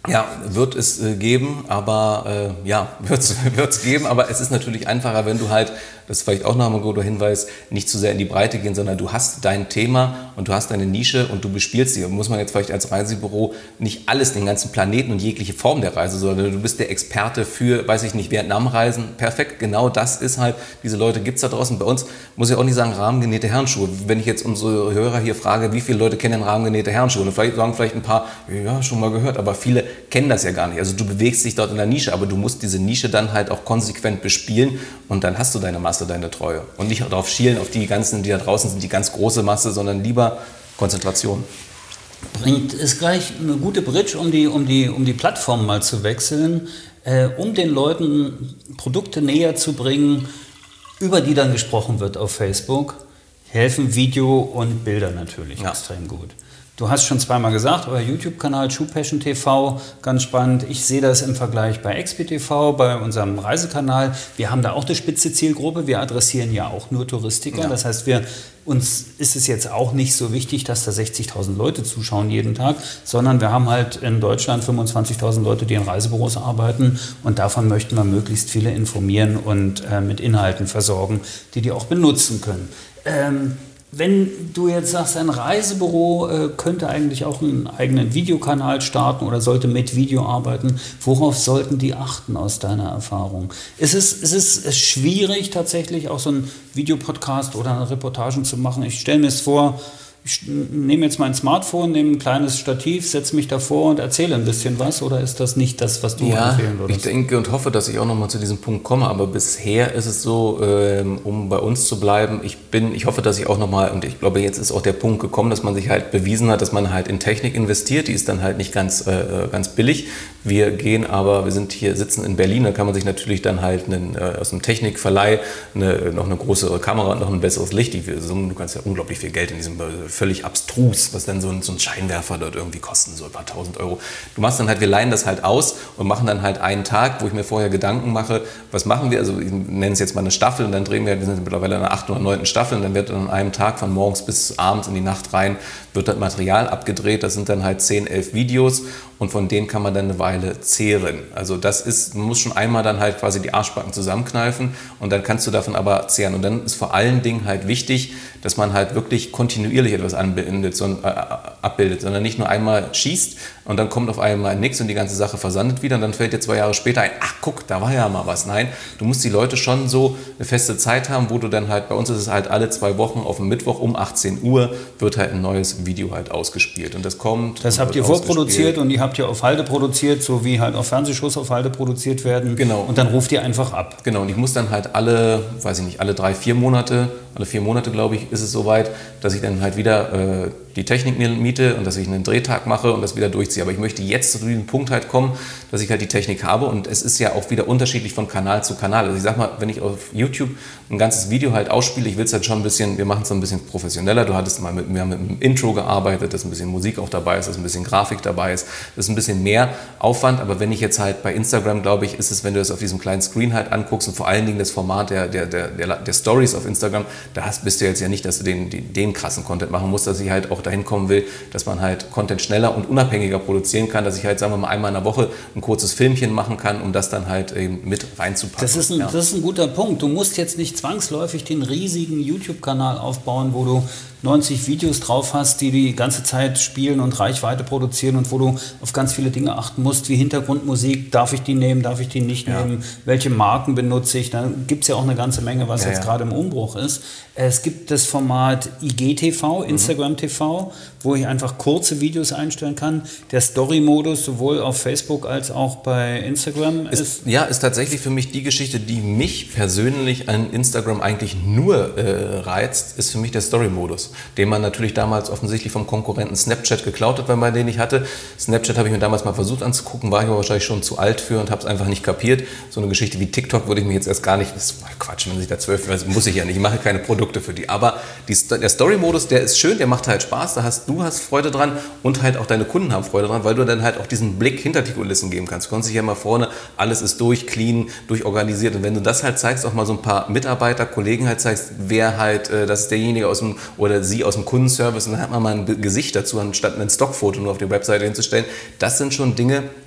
Ja, wird es äh, geben, aber äh, ja, wird es geben, aber es ist natürlich einfacher, wenn du halt, das ist vielleicht auch noch mal ein guter Hinweis, nicht zu sehr in die Breite gehen, sondern du hast dein Thema und du hast deine Nische und du bespielst sie. Und muss man jetzt vielleicht als Reisebüro nicht alles, den ganzen Planeten und jegliche Form der Reise, sondern du bist der Experte für, weiß ich nicht, Vietnamreisen. Perfekt, genau das ist halt, diese Leute gibt es da draußen. Bei uns muss ich auch nicht sagen, rahmengenähte Herrenschuhe. Wenn ich jetzt unsere Hörer hier frage, wie viele Leute kennen rahmengenähte Herrenschuhe? Und vielleicht sagen vielleicht ein paar, ja, schon mal gehört, aber viele kennen das ja gar nicht. Also du bewegst dich dort in der Nische, aber du musst diese Nische dann halt auch konsequent bespielen und dann hast du deine Masse, deine Treue. Und nicht darauf schielen, auf die ganzen, die da draußen sind, die ganz große Masse, sondern lieber Konzentration. Bringt es gleich eine gute Bridge, um die, um die, um die Plattform mal zu wechseln, äh, um den Leuten Produkte näher zu bringen, über die dann gesprochen wird auf Facebook, helfen Video und Bilder natürlich ja. extrem gut. Du hast schon zweimal gesagt, euer YouTube-Kanal ShoePassion T V, ganz spannend. Ich sehe das im Vergleich bei Expi T V, bei unserem Reisekanal. Wir haben da auch eine spitze Zielgruppe. Wir adressieren ja auch nur Touristiker. Ja. Das heißt, wir, uns ist es jetzt auch nicht so wichtig, dass da sechzigtausend Leute zuschauen jeden Tag, sondern wir haben halt in Deutschland fünfundzwanzigtausend Leute, die in Reisebüros arbeiten. Und davon möchten wir möglichst viele informieren und äh, mit Inhalten versorgen, die die auch benutzen können. Ähm, Wenn du jetzt sagst, ein Reisebüro äh, könnte eigentlich auch einen eigenen Videokanal starten oder sollte mit Video arbeiten, worauf sollten die achten aus deiner Erfahrung? Ist es, ist es schwierig tatsächlich auch so einen Videopodcast oder eine Reportagen zu machen? Ich stelle mir es vor, ich nehme jetzt mein Smartphone, nehme ein kleines Stativ, setze mich davor und erzähle ein bisschen was, oder ist das nicht das, was du ja, empfehlen würdest? Ich denke und hoffe, dass ich auch nochmal zu diesem Punkt komme, aber bisher ist es so, ähm, um bei uns zu bleiben, ich bin, ich hoffe, dass ich auch nochmal, und ich glaube, jetzt ist auch der Punkt gekommen, dass man sich halt bewiesen hat, dass man halt in Technik investiert, die ist dann halt nicht ganz, äh, ganz billig. Wir gehen aber, wir sind hier, sitzen in Berlin, da kann man sich natürlich dann halt einen, äh, aus dem Technikverleih eine, noch eine größere Kamera und noch ein besseres Licht, die, du kannst ja unglaublich viel Geld in diesem völlig abstrus, was dann so ein, so ein Scheinwerfer dort irgendwie kosten, so ein paar tausend Euro. Du machst dann halt, wir leihen das halt aus und machen dann halt einen Tag, wo ich mir vorher Gedanken mache, was machen wir, also ich nenne es jetzt mal eine Staffel und dann drehen wir, wir sind mittlerweile in der achten oder neunten Staffel und dann wird an einem Tag von morgens bis abends in die Nacht rein, wird das Material abgedreht, das sind dann halt zehn, elf Videos und von denen kann man dann eine Weile zehren. Also das ist, man muss schon einmal dann halt quasi die Arschbacken zusammenkneifen und dann kannst du davon aber zehren. Und dann ist vor allen Dingen halt wichtig, dass man halt wirklich kontinuierlich etwas anbildet, so, äh, abbildet, sondern nicht nur einmal schießt und dann kommt auf einmal nichts und die ganze Sache versandet wieder und dann fällt dir zwei Jahre später ein, ach guck, da war ja mal was. Nein, du musst die Leute schon so eine feste Zeit haben, wo du dann halt, bei uns ist es halt alle zwei Wochen auf dem Mittwoch um achtzehn Uhr wird halt ein neues Video halt ausgespielt und das kommt. Das habt ihr vorproduziert und die habt ihr auf Halde produziert, so wie halt auch Fernsehshows auf Halde produziert werden. Genau. Und dann ruft ihr einfach ab. Genau, und ich muss dann halt alle, weiß ich nicht, alle drei, vier Monate, alle vier Monate glaube ich, ist es soweit, dass ich dann halt wieder äh, die Technik miete und dass ich einen Drehtag mache und das wieder durchziehe. Aber ich möchte jetzt zu diesem Punkt halt kommen, dass ich halt die Technik habe und es ist ja auch wieder unterschiedlich von Kanal zu Kanal. Also ich sag mal, wenn ich auf YouTube ein ganzes Video halt ausspiele, ich will es halt schon ein bisschen, wir machen es so ein bisschen professioneller. Du hattest mal mit, wir haben mit einem Intro gearbeitet, dass ein bisschen Musik auch dabei ist, dass ein bisschen Grafik dabei ist. Das ist ein bisschen mehr Aufwand, aber wenn ich jetzt halt bei Instagram, glaube ich, ist es, wenn du das auf diesem kleinen Screen halt anguckst und vor allen Dingen das Format der, der, der, der, der Stories auf Instagram, da hast, bist du jetzt ja nicht, dass du den, den, den krassen Content machen musst, dass ich halt auch dahin kommen will, dass man halt Content schneller und unabhängiger produzieren kann, dass ich halt, sagen wir mal, einmal in der Woche ein kurzes Filmchen machen kann, um das dann halt eben mit reinzupacken. Das ist ein, ja. das ist ein guter Punkt. Du musst jetzt nicht zwangsläufig den riesigen YouTube-Kanal aufbauen, wo du neunzig Videos drauf hast, die die ganze Zeit spielen und Reichweite produzieren und wo du auf ganz viele Dinge achten musst, wie Hintergrundmusik, darf ich die nehmen, darf ich die nicht ja. nehmen, welche Marken benutze ich, da gibt es ja auch eine ganze Menge, was ja, jetzt ja. gerade im Umbruch ist. Es gibt das Format I G T V, Instagram T V, wo ich einfach kurze Videos einstellen kann. Der Story-Modus sowohl auf Facebook als auch bei Instagram ist, ist... Ja, ist tatsächlich für mich die Geschichte, die mich persönlich an Instagram eigentlich nur äh, reizt, ist für mich der Story-Modus, den man natürlich damals offensichtlich vom Konkurrenten Snapchat geklaut hat, weil man den nicht hatte. Snapchat habe ich mir damals mal versucht anzugucken, war ich aber wahrscheinlich schon zu alt für und habe es einfach nicht kapiert. So eine Geschichte wie TikTok würde ich mir jetzt erst gar nicht, das ist Quatsch, wenn sich da zwölf, also muss ich ja nicht, ich mache keine Produkte für die, aber die, der Story-Modus, der ist schön, der macht halt Spaß, da hast du hast Freude dran und halt auch deine Kunden haben Freude dran, weil du dann halt auch diesen Blick hinter die Kulissen geben kannst. Du kannst dich ja mal vorne, alles ist durch, clean, durchorganisiert und wenn du das halt zeigst, auch mal so ein paar Mitarbeiter, Kollegen halt zeigst, wer halt, äh, das ist derjenige aus dem, oder sie aus dem Kundenservice und dann hat man mal ein Gesicht dazu, anstatt ein Stockfoto nur auf die Webseite hinzustellen. Das sind schon Dinge,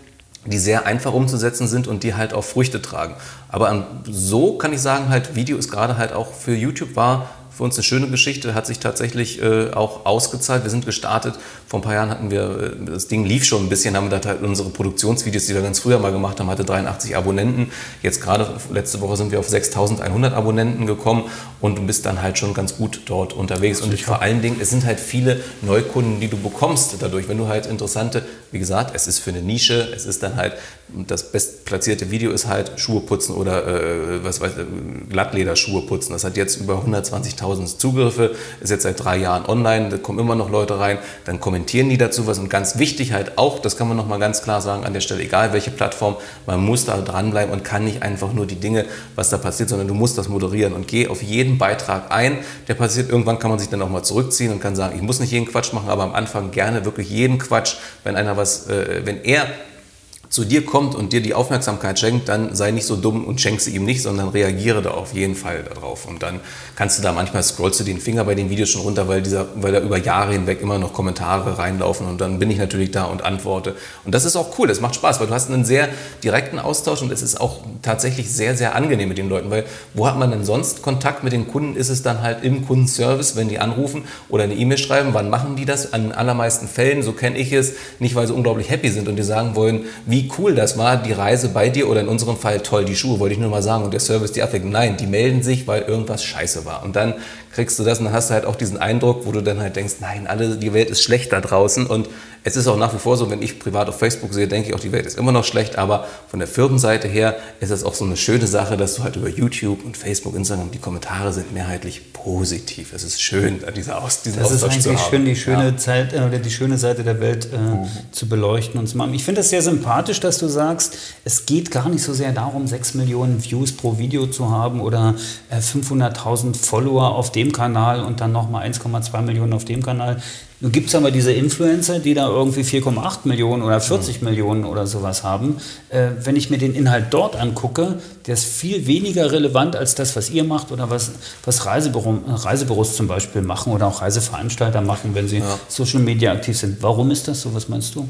die sehr einfach umzusetzen sind und die halt auch Früchte tragen. Aber an, so kann ich sagen, halt Video ist gerade halt auch für YouTube war für uns eine schöne Geschichte, hat sich tatsächlich äh, auch ausgezahlt. Wir sind gestartet, vor ein paar Jahren hatten wir, das Ding lief schon ein bisschen, haben wir da halt unsere Produktionsvideos, die wir ganz früher mal gemacht haben, hatte dreiundachtzig Abonnenten. Jetzt gerade letzte Woche sind wir auf sechstausendeinhundert Abonnenten gekommen und du bist dann halt schon ganz gut dort unterwegs. Und vor allen Dingen, es sind halt viele Neukunden, die du bekommst dadurch, wenn du halt interessante, wie gesagt, es ist für eine Nische, es ist dann halt, das bestplatzierte Video ist halt Schuhe putzen oder äh, was weiß ich, Glattlederschuhe putzen. Das hat jetzt über hundertzwanzigtausend Zugriffe, ist jetzt seit drei Jahren online, da kommen immer noch Leute rein, dann kommentieren die dazu was und ganz wichtig halt auch, das kann man nochmal ganz klar sagen an der Stelle, egal welche Plattform, man muss da dranbleiben und kann nicht einfach nur die Dinge, was da passiert, sondern du musst das moderieren und geh auf jeden Beitrag ein, der passiert, irgendwann kann man sich dann auch mal zurückziehen und kann sagen, ich muss nicht jeden Quatsch machen, aber am Anfang gerne wirklich jeden Quatsch, wenn einer was, äh, wenn er zu dir kommt und dir die Aufmerksamkeit schenkt, dann sei nicht so dumm und schenk sie ihm nicht, sondern reagiere da auf jeden Fall darauf. Und dann kannst du da manchmal, scrollst du den Finger bei den Videos schon runter, weil, dieser, weil da über Jahre hinweg immer noch Kommentare reinlaufen und dann bin ich natürlich da und antworte. Und das ist auch cool, das macht Spaß, weil du hast einen sehr direkten Austausch und es ist auch tatsächlich sehr, sehr angenehm mit den Leuten, weil wo hat man denn sonst Kontakt mit den Kunden? Ist es dann halt im Kundenservice, wenn die anrufen oder eine E-Mail schreiben, wann machen die das? An den allermeisten Fällen, so kenne ich es, nicht weil sie unglaublich happy sind und die sagen wollen, wie cool das war, die Reise bei dir oder in unserem Fall toll, die Schuhe, wollte ich nur mal sagen und der Service, die abwickeln. Nein, die melden sich, weil irgendwas scheiße war und dann kriegst du das und dann hast du halt auch diesen Eindruck, wo du dann halt denkst, nein, alle, die Welt ist schlecht da draußen und es ist auch nach wie vor so, wenn ich privat auf Facebook sehe, denke ich auch, die Welt ist immer noch schlecht, aber von der Firmenseite her ist es auch so eine schöne Sache, dass du halt über YouTube und Facebook, Instagram, die Kommentare sind mehrheitlich positiv. Es ist schön, dieser Aus, diesen das Austausch zu haben. Das ist eigentlich schön, die schöne ja. Zeit, äh, die schöne Seite der Welt äh, mhm. zu beleuchten und zu machen. Ich finde das sehr sympathisch, dass du sagst, es geht gar nicht so sehr darum, sechs Millionen Views pro Video zu haben oder äh, fünfhunderttausend Follower auf dem Kanal und dann nochmal eins Komma zwei Millionen auf dem Kanal. Nun gibt es aber diese Influencer, die da irgendwie vier Komma acht Millionen oder vierzig mhm. Millionen oder sowas haben. Äh, wenn ich mir den Inhalt dort angucke, der ist viel weniger relevant als das, was ihr macht oder was, was Reisebüro, Reisebüros zum Beispiel machen oder auch Reiseveranstalter machen, wenn sie ja. Social Media aktiv sind. Warum ist das so? Was meinst du?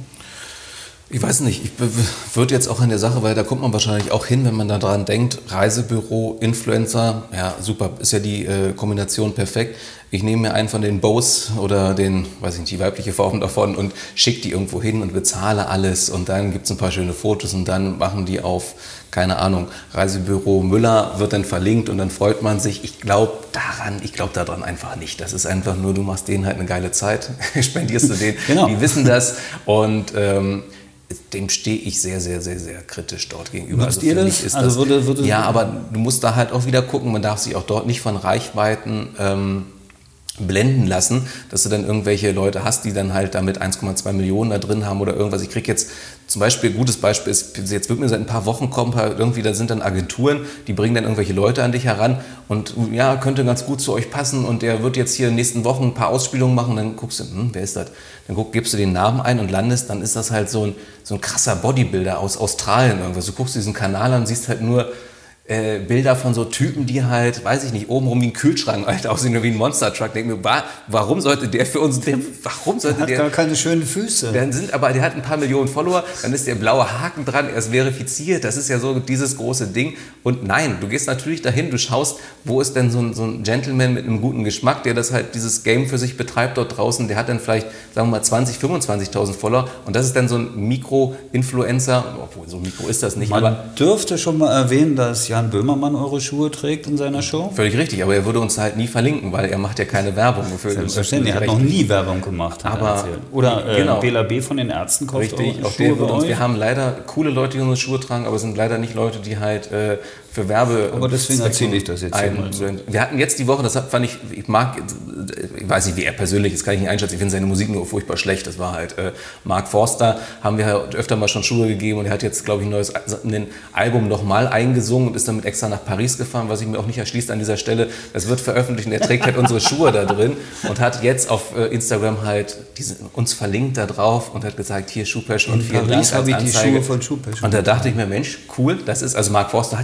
Ich weiß nicht, ich würde jetzt auch an der Sache, weil da kommt man wahrscheinlich auch hin, wenn man da dran denkt, Reisebüro, Influencer, ja super, ist ja die äh, Kombination perfekt. Ich nehme mir einen von den Bows oder den, weiß ich nicht, die weibliche Form davon und schicke die irgendwo hin und bezahle alles und dann gibt es ein paar schöne Fotos und dann machen die auf, keine Ahnung, Reisebüro Müller wird dann verlinkt und dann freut man sich. Ich glaube daran, ich glaube daran einfach nicht. Das ist einfach nur, du machst denen halt eine geile Zeit, spendierst du denen, genau. Die wissen das und ähm, dem stehe ich sehr, sehr, sehr, sehr kritisch dort gegenüber. Nutzt also ihr das? Ist also das würde, würde ja, aber du musst da halt auch wieder gucken, man darf sich auch dort nicht von Reichweiten ähm, blenden lassen, dass du dann irgendwelche Leute hast, die dann halt damit eins Komma zwei Millionen da drin haben oder irgendwas. Ich kriege jetzt zum Beispiel, ein gutes Beispiel ist, jetzt wird mir seit ein paar Wochen kommen, irgendwie, da sind dann Agenturen, die bringen dann irgendwelche Leute an dich heran und ja, könnte ganz gut zu euch passen und der wird jetzt hier in den nächsten Wochen ein paar Ausspielungen machen, dann guckst du, hm, wer ist das? Dann guck, gibst du den Namen ein und landest, dann ist das halt so ein, so ein krasser Bodybuilder aus Australien irgendwas. Du guckst diesen Kanal an und siehst halt nur Äh, Bilder von so Typen, die halt, weiß ich nicht, obenrum wie ein Kühlschrank halt aussehen, wie ein Monster-Truck. Denk mir, wa- warum sollte der für uns, der, warum sollte der... der... hat gar keine schönen Füße. Dann sind, aber der hat ein paar Millionen Follower, dann ist der blaue Haken dran, er ist verifiziert, das ist ja so dieses große Ding. Und nein, du gehst natürlich dahin, du schaust, wo ist denn so ein, so ein Gentleman mit einem guten Geschmack, der das halt, dieses Game für sich betreibt dort draußen, der hat dann vielleicht, sagen wir mal, zwanzigtausend, fünfundzwanzigtausend Follower und das ist dann so ein Mikro-Influencer, obwohl so Mikro ist das nicht. Man aber dürfte schon mal erwähnen, dass Jan Böhmermann eure Schuhe trägt in seiner Show? Völlig richtig, aber er würde uns halt nie verlinken, weil er macht ja keine Werbung. Selbstverständlich, er hat noch nie Werbung gemacht. Aber Oder äh, genau. Bela B. von den Ärzten kauft richtig, auch auch der würde uns, wir haben leider coole Leute, die unsere Schuhe tragen, aber es sind leider nicht Leute, die halt äh, für Werbe... Aber deswegen erzähle ich das jetzt hier mal. Wir hatten jetzt die Woche, das fand ich, ich mag, ich weiß nicht, wie er persönlich ist, kann ich nicht einschätzen, ich finde seine Musik nur furchtbar schlecht, das war halt äh, Mark Forster, haben wir halt öfter mal schon Schuhe gegeben und er hat jetzt, glaube ich, ein neues ein Album nochmal eingesungen und ist damit extra nach Paris gefahren, was ich mir auch nicht erschließt an dieser Stelle. Das wird veröffentlicht und er trägt halt unsere Schuhe da drin und hat jetzt auf äh, Instagram halt diese, uns verlinkt da drauf und hat gesagt, hier Schuhpassion und vielen Dank als habe ich die Anzeige. Schuhe von Schuhpassion. Und da dachte ich mir, Mensch, cool, das ist, also Mark Forster hat ja eine breite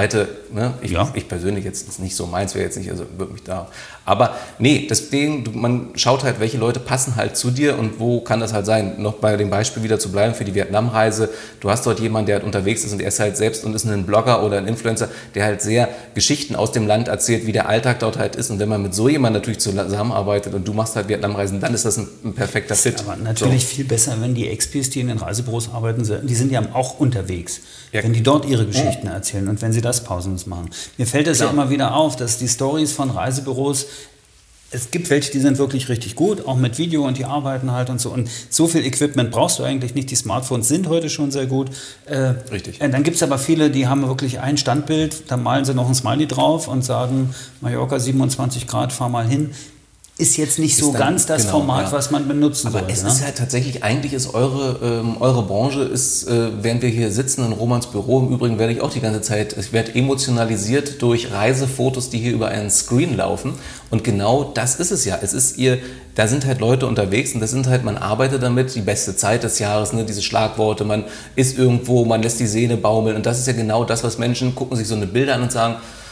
Seite, ne? ich, Ja. ich persönlich jetzt ist nicht so meins, wäre jetzt nicht, also würde mich da. Aber nee, deswegen, du, man schaut halt, welche Leute passen halt zu dir und wo kann das halt sein. Noch bei dem Beispiel wieder zu bleiben für die Vietnamreise. Du hast dort jemanden, der halt unterwegs ist und er ist halt selbst und ist ein Blogger oder ein Influencer, der halt sehr Geschichten aus dem Land erzählt, wie der Alltag dort halt ist. Und wenn man mit so jemandem natürlich zusammenarbeitet und du machst halt Vietnamreisen, dann ist das ein, ein perfekter Fit. Aber natürlich so. viel besser, wenn die Expis, die in den Reisebüros arbeiten, die sind ja auch unterwegs. Ja. Wenn die dort ihre Geschichten erzählen und wenn sie das pausenlos machen. Mir fällt das ja immer wieder auf, dass die Stories von Reisebüros, es gibt welche, die sind wirklich richtig gut, auch mit Video und die arbeiten halt und so. Und so viel Equipment brauchst du eigentlich nicht. Die Smartphones sind heute schon sehr gut. Äh, Richtig. Äh, dann gibt es aber viele, die haben wirklich ein Standbild, da malen sie noch ein Smiley drauf und sagen, Mallorca siebenundzwanzig Grad, fahr mal hin. Ist jetzt nicht so dann, ganz das genau, Format, ja. was man benutzen Aber sollte. es ne? ist halt tatsächlich, eigentlich ist eure, ähm, eure Branche, ist, äh, während wir hier sitzen in Romans Büro, im Übrigen werde ich auch die ganze Zeit, ich werde emotionalisiert durch Reisefotos, die hier über einen Screen laufen. Und genau das ist es ja. Es ist ihr, da sind halt Leute unterwegs und das sind halt, man arbeitet damit, die beste Zeit des Jahres, ne, diese Schlagworte, man ist irgendwo, man lässt die Sehne baumeln. Und das ist ja genau das, was Menschen gucken sich so eine Bilder an und sagen,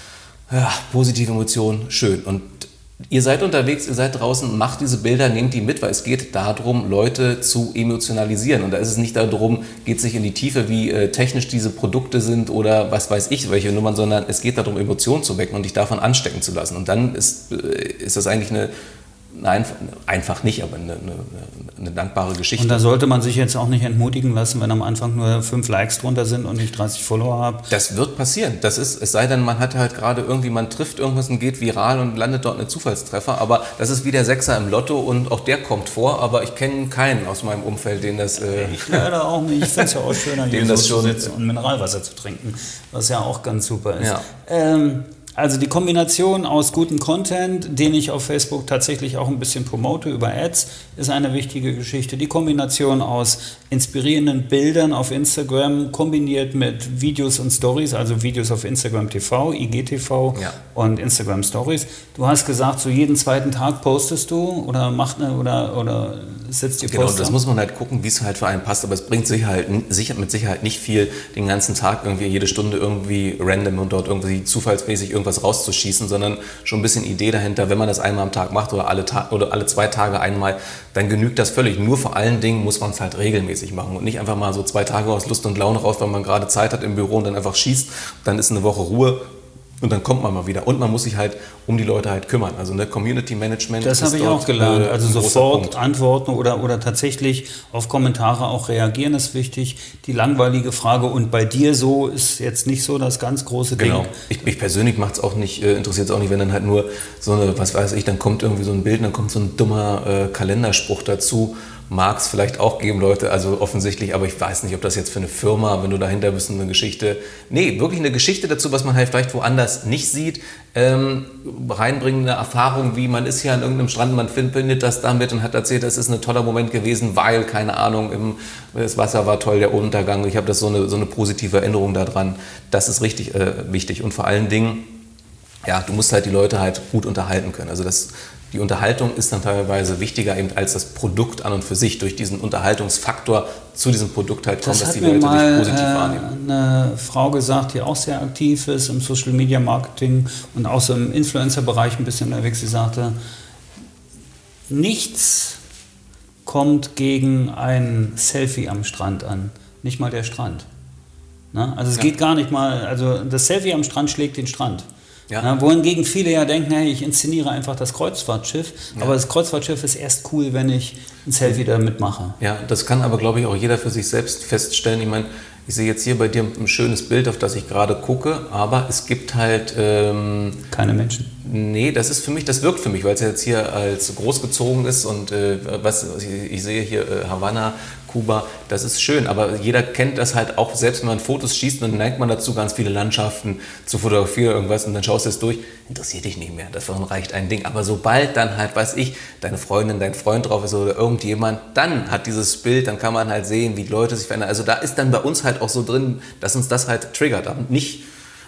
ja, positive Emotionen, schön. Und ihr seid unterwegs, ihr seid draußen, macht diese Bilder, nehmt die mit, weil es geht darum, Leute zu emotionalisieren. Und da ist es nicht darum, geht es nicht in die Tiefe, wie äh, technisch diese Produkte sind oder was weiß ich, welche Nummern, sondern es geht darum, Emotionen zu wecken und dich davon anstecken zu lassen. Und dann ist, äh, ist das eigentlich eine, eine, einfach nicht, aber eine, eine, eine dankbare Geschichte. Und da sollte man sich jetzt auch nicht entmutigen lassen, wenn am Anfang nur fünf Likes drunter sind und ich dreißig Follower habe. Das wird passieren. Das ist, es sei denn, man hat halt gerade irgendwie, man trifft irgendwas und geht viral und landet dort einen Zufallstreffer. Aber das ist wie der Sechser im Lotto und auch der kommt vor. Aber ich kenne keinen aus meinem Umfeld, den das... Äh, Ich leider auch nicht. Ich finde es ja auch schöner, hier so zu sitzen und Mineralwasser zu trinken, was ja auch ganz super ist. Ja. Ähm, Also die Kombination aus gutem Content, den ich auf Facebook tatsächlich auch ein bisschen promote über Ads, ist eine wichtige Geschichte. Die Kombination aus inspirierenden Bildern auf Instagram kombiniert mit Videos und Stories, also Videos auf Instagram T V, I G T V ja. und Instagram Stories. Du hast gesagt, so jeden zweiten Tag postest du oder macht eine, oder oder setzt dir Genau, Poster. das muss man halt gucken, wie es halt für einen passt, aber es bringt Sicherheit, sicher, mit Sicherheit nicht viel, den ganzen Tag irgendwie jede Stunde irgendwie random und dort irgendwie zufallsmäßig irgendwas rauszuschießen, sondern schon ein bisschen Idee dahinter, wenn man das einmal am Tag macht oder alle, Ta- oder alle zwei Tage einmal, dann genügt das völlig. Nur vor allen Dingen muss man es halt regelmäßig machen und nicht einfach mal so zwei Tage aus Lust und Laune raus, weil man gerade Zeit hat im Büro und dann einfach schießt, dann ist eine Woche Ruhe. Und dann kommt man mal wieder. Und man muss sich halt um die Leute halt kümmern. Also eine Community Management Das ist habe ich dort, auch gelernt. äh, Also ein großer sofort Punkt. antworten oder, oder tatsächlich auf Kommentare auch reagieren ist wichtig. Die langweilige Frage, und bei dir so, ist jetzt nicht so das ganz große Ding. Genau. Ich, ich persönlich macht's auch nicht, äh, interessiert es auch nicht, wenn dann halt nur so eine, was weiß ich, dann kommt irgendwie so ein Bild, dann kommt so ein dummer äh, Kalenderspruch dazu. Mag es vielleicht auch geben, Leute, also offensichtlich, aber ich weiß nicht, ob das jetzt für eine Firma, wenn du dahinter bist, eine Geschichte, nee, wirklich eine Geschichte dazu, was man halt vielleicht woanders nicht sieht, ähm, reinbringende Erfahrung, wie man ist hier an irgendeinem Strand, man findet das damit und hat erzählt, das ist ein toller Moment gewesen, weil, keine Ahnung, im, das Wasser war toll, der Untergang, ich habe das so eine, so eine positive Erinnerung daran, das ist richtig äh, wichtig und vor allen Dingen, ja, du musst halt die Leute halt gut unterhalten können, also das Die Unterhaltung ist dann teilweise wichtiger eben als das Produkt an und für sich. Durch diesen Unterhaltungsfaktor zu diesem Produkt halt kommt, Das dass hat die mir Leute mal dich positiv äh, wahrnehmen. eine Frau gesagt, die auch sehr aktiv ist im Social Media Marketing und auch so im Influencer-Bereich ein bisschen unterwegs. Sie sagte, nichts kommt gegen ein Selfie am Strand an. Nicht mal der Strand. Na? Also es Ja. geht gar nicht mal, also das Selfie am Strand schlägt den Strand. Ja. Na, wohingegen viele ja denken, hey, ich inszeniere einfach das Kreuzfahrtschiff, Ja. aber das Kreuzfahrtschiff ist erst cool, wenn ich ein Selfie damit mache. Ja, das kann aber, glaube ich, auch jeder für sich selbst feststellen. Ich meine, ich sehe jetzt hier bei dir ein schönes Bild, auf das ich gerade gucke, aber es gibt halt... Ähm, Keine Menschen. Nee, das ist für mich, das wirkt für mich, weil es ja jetzt hier als großgezogen ist und äh, was, ich, ich sehe hier äh, Havanna, Kuba, das ist schön, aber jeder kennt das halt auch, selbst wenn man Fotos schießt, dann neigt man dazu, ganz viele Landschaften zu fotografieren, irgendwas und dann schaust du es durch, interessiert dich nicht mehr, davon reicht ein Ding. Aber sobald dann halt, weiß ich, deine Freundin, dein Freund drauf ist oder irgendjemand, dann hat dieses Bild, dann kann man halt sehen, wie die Leute sich verändern. Also da ist dann bei uns halt auch so drin, dass uns das halt triggert, aber nicht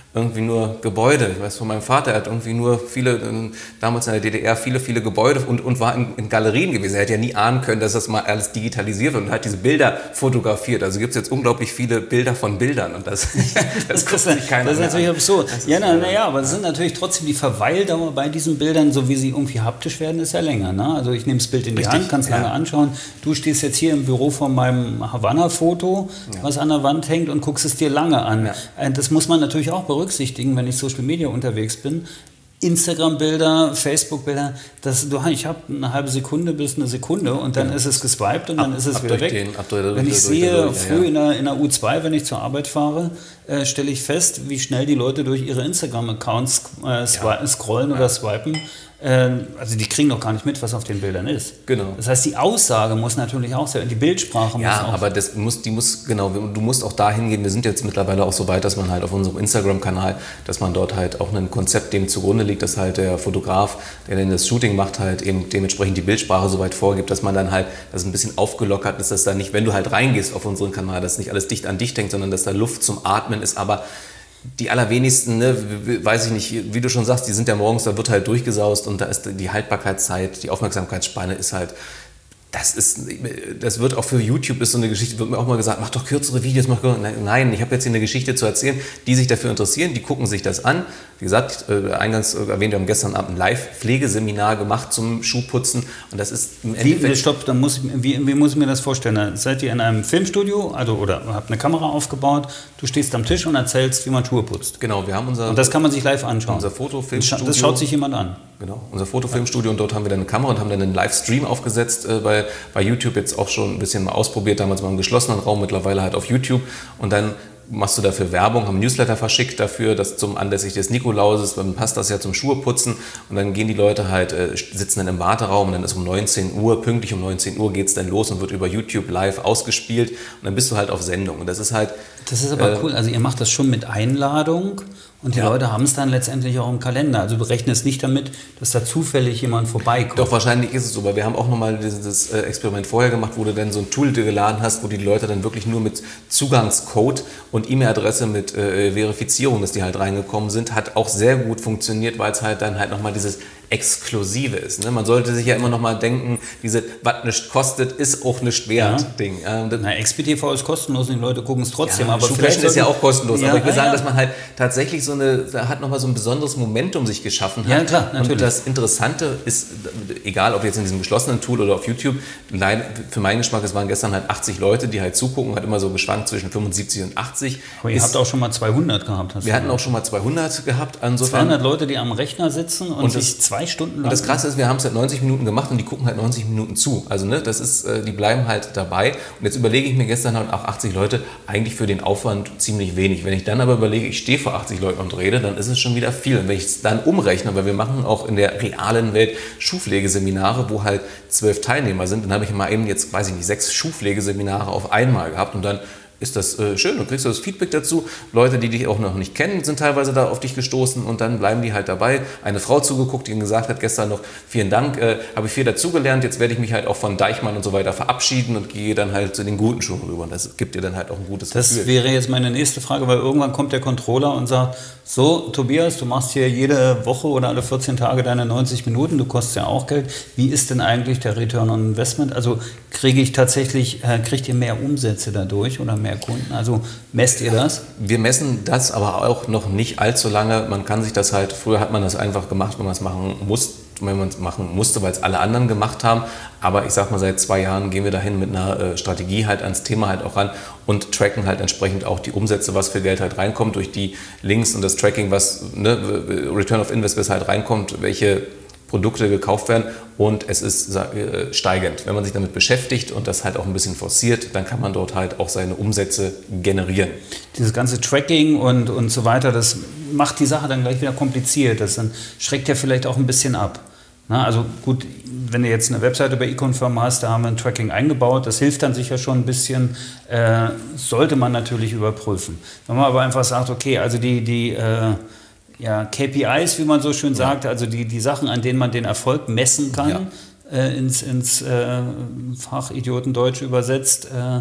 irgendwie nur Gebäude. Ich weiß von meinem Vater, er hat irgendwie nur viele, damals in der D D R, viele, viele Gebäude und, und war in, in Galerien gewesen. Er hätte ja nie ahnen können, dass das mal alles digitalisiert wird und hat diese Bilder fotografiert. Also gibt es jetzt unglaublich viele Bilder von Bildern und das, das, das, sich keiner das ist natürlich absurd. Ja, naja, na, aber es sind natürlich trotzdem die Verweildauer bei diesen Bildern, so wie sie irgendwie haptisch werden, ist ja länger. Ne? Also ich nehme das Bild in die Richtig, Hand, kann es ja. lange anschauen. Du stehst jetzt hier im Büro vor meinem Havanna-Foto, ja. was an der Wand hängt und guckst es dir lange an. Ja. Das muss man natürlich auch berücksichtigen, wenn ich Social Media unterwegs bin. Instagram-Bilder, Facebook-Bilder, das, du, ich habe eine halbe Sekunde bis eine Sekunde und dann ja. ist es geswiped und dann ab, ist es wieder weg. Den, durch, wenn ich durch, sehe, durch, durch, früh ja. in, der, in der U zwei, wenn ich zur Arbeit fahre, äh, stelle ich fest, wie schnell die Leute durch ihre Instagram-Accounts äh, ja. scrollen ja. oder swipen. Also die kriegen doch gar nicht mit, was auf den Bildern ist. Genau. Das heißt, die Aussage muss natürlich auch sein, die Bildsprache muss ja, auch. Ja, aber das muss, die muss, genau, du musst auch dahin gehen. Wir sind jetzt mittlerweile auch so weit, dass man halt auf unserem Instagram-Kanal, dass man dort halt auch ein Konzept dem zugrunde liegt, dass halt der Fotograf, der dann das Shooting macht, halt eben dementsprechend die Bildsprache so weit vorgibt, dass man dann halt, dass es ein bisschen aufgelockert ist, dass da nicht, wenn du halt reingehst auf unseren Kanal, dass nicht alles dicht an dich denkt, sondern dass da Luft zum Atmen ist, aber die allerwenigsten, ne, weiß ich nicht, wie du schon sagst, die sind ja morgens, da wird halt durchgesaust und da ist die Haltbarkeitszeit, die Aufmerksamkeitsspanne ist halt, das ist, das wird auch für YouTube ist so eine Geschichte, wird mir auch mal gesagt, mach doch kürzere Videos, mach nein, ich habe jetzt hier eine Geschichte zu erzählen, die sich dafür interessieren, die gucken sich das an. Wie gesagt, äh, eingangs erwähnt, wir haben gestern Abend ein Live-Pflegeseminar gemacht zum Schuhputzen und das ist im Endeffekt... Wie, stopp, dann muss ich, wie, wie muss ich mir das vorstellen? Seid ihr in einem Filmstudio, also oder habt eine Kamera aufgebaut, du stehst am Tisch und erzählst, wie man Schuhe putzt. Genau, wir haben unser... Und das kann man sich live anschauen. Unser Fotofilmstudio. Das schaut sich jemand an. Genau, unser Fotofilmstudio und dort haben wir dann eine Kamera und haben dann einen Livestream aufgesetzt, äh, bei, bei YouTube jetzt auch schon ein bisschen mal ausprobiert, damals mal im geschlossenen Raum, mittlerweile halt auf YouTube und dann machst du dafür Werbung, haben ein Newsletter verschickt dafür, dass zum anlässlich des Nikolauses, dann passt das ja zum Schuheputzen und dann gehen die Leute halt, äh, sitzen dann im Warteraum und dann ist um neunzehn Uhr, pünktlich um neunzehn Uhr geht es dann los und wird über YouTube live ausgespielt und dann bist du halt auf Sendung und das ist halt... Das ist aber äh, cool, also ihr macht das schon mit Einladung und die ja. Leute haben es dann letztendlich auch im Kalender, also du rechnest nicht damit, dass da zufällig jemand vorbeikommt. Doch, wahrscheinlich ist es so, weil wir haben auch nochmal dieses Experiment vorher gemacht, wo du dann so ein Tool dir geladen hast, wo die Leute dann wirklich nur mit Zugangscode und E-Mail-Adresse mit äh, Verifizierung, dass die halt reingekommen sind, hat auch sehr gut funktioniert, weil es halt dann halt nochmal dieses Exklusive ist. Ne? Man sollte sich ja immer noch mal denken, diese was nicht kostet, ist auch nicht wert ja. Ding. Ähm, Na, X P T V ist kostenlos und die Leute gucken es trotzdem. Ja, aber Schuhfashion ist ja auch kostenlos. Ja, aber ich will ja, sagen, ja. dass man halt tatsächlich so eine, da hat noch mal so ein besonderes Momentum sich geschaffen hat. Ja, klar, natürlich. Und das Interessante ist, egal ob jetzt in diesem geschlossenen Tool oder auf YouTube, nein, für meinen Geschmack, es waren gestern halt achtzig Leute, die halt zugucken, hat immer so geschwankt zwischen fünfundsiebzig und achtzig. Aber ihr ist, habt auch schon mal zweihundert gehabt. Hast wir hatten auch schon mal zweihundert gehabt. Insofern, zweihundert Leute, die am Rechner sitzen und, und sich das, zwei Stunden lang... Krasse ist, wir haben es halt neunzig Minuten gemacht und die gucken halt neunzig Minuten zu. Also ne, das ist, äh, die bleiben halt dabei. Und jetzt überlege ich mir gestern halt auch achtzig Leute, eigentlich für den Aufwand ziemlich wenig. Wenn ich dann aber überlege, ich stehe vor achtzig Leuten und rede, dann ist es schon wieder viel. Und wenn ich es dann umrechne, weil wir machen auch in der realen Welt Schuhpflegeseminare, wo halt zwölf Teilnehmer sind, dann habe ich mal eben jetzt, weiß ich nicht, sechs Schuhpflegeseminare auf einmal gehabt und dann ist das äh, schön, du kriegst das Feedback dazu. Leute, die dich auch noch nicht kennen, sind teilweise da auf dich gestoßen und dann bleiben die halt dabei. Eine Frau zugeguckt, die ihnen gesagt hat gestern noch, vielen Dank, äh, habe ich viel dazugelernt, jetzt werde ich mich halt auch von Deichmann und so weiter verabschieden und gehe dann halt zu den guten Schuhen rüber und das gibt dir dann halt auch ein gutes das Gefühl. Das wäre jetzt meine nächste Frage, weil irgendwann kommt der Controller und sagt, so Tobias, du machst hier jede Woche oder alle vierzehn Tage deine neunzig Minuten, du kostest ja auch Geld. Wie ist denn eigentlich der Return on Investment? Also kriege ich tatsächlich, äh, kriegt ihr mehr Umsätze dadurch oder mehr Kunden? Also messt ihr das? Wir messen das aber auch noch nicht allzu lange. Man kann sich das halt, früher hat man das einfach gemacht, wenn man es machen muss, wenn man es machen musste, weil es alle anderen gemacht haben. Aber ich sag mal, seit zwei Jahren gehen wir dahin mit einer äh, Strategie halt ans Thema halt auch ran und tracken halt entsprechend auch die Umsätze, was für Geld halt reinkommt durch die Links und das Tracking, was ne, Return of Invest, was halt reinkommt, welche Produkte gekauft werden und es ist äh, steigend. Wenn man sich damit beschäftigt und das halt auch ein bisschen forciert, dann kann man dort halt auch seine Umsätze generieren. Dieses ganze Tracking und, und so weiter, das macht die Sache dann gleich wieder kompliziert. Das dann schreckt ja vielleicht auch ein bisschen ab. Na, also gut, wenn du jetzt eine Webseite bei eConfirm hast, da haben wir ein Tracking eingebaut, das hilft dann sicher schon ein bisschen, äh, sollte man natürlich überprüfen. Wenn man aber einfach sagt, okay, also die, die äh, ja, K P Is, wie man so schön sagt, also die, die Sachen, an denen man den Erfolg messen kann, ja. äh, ins, ins äh, Fachidiotendeutsch übersetzt, äh,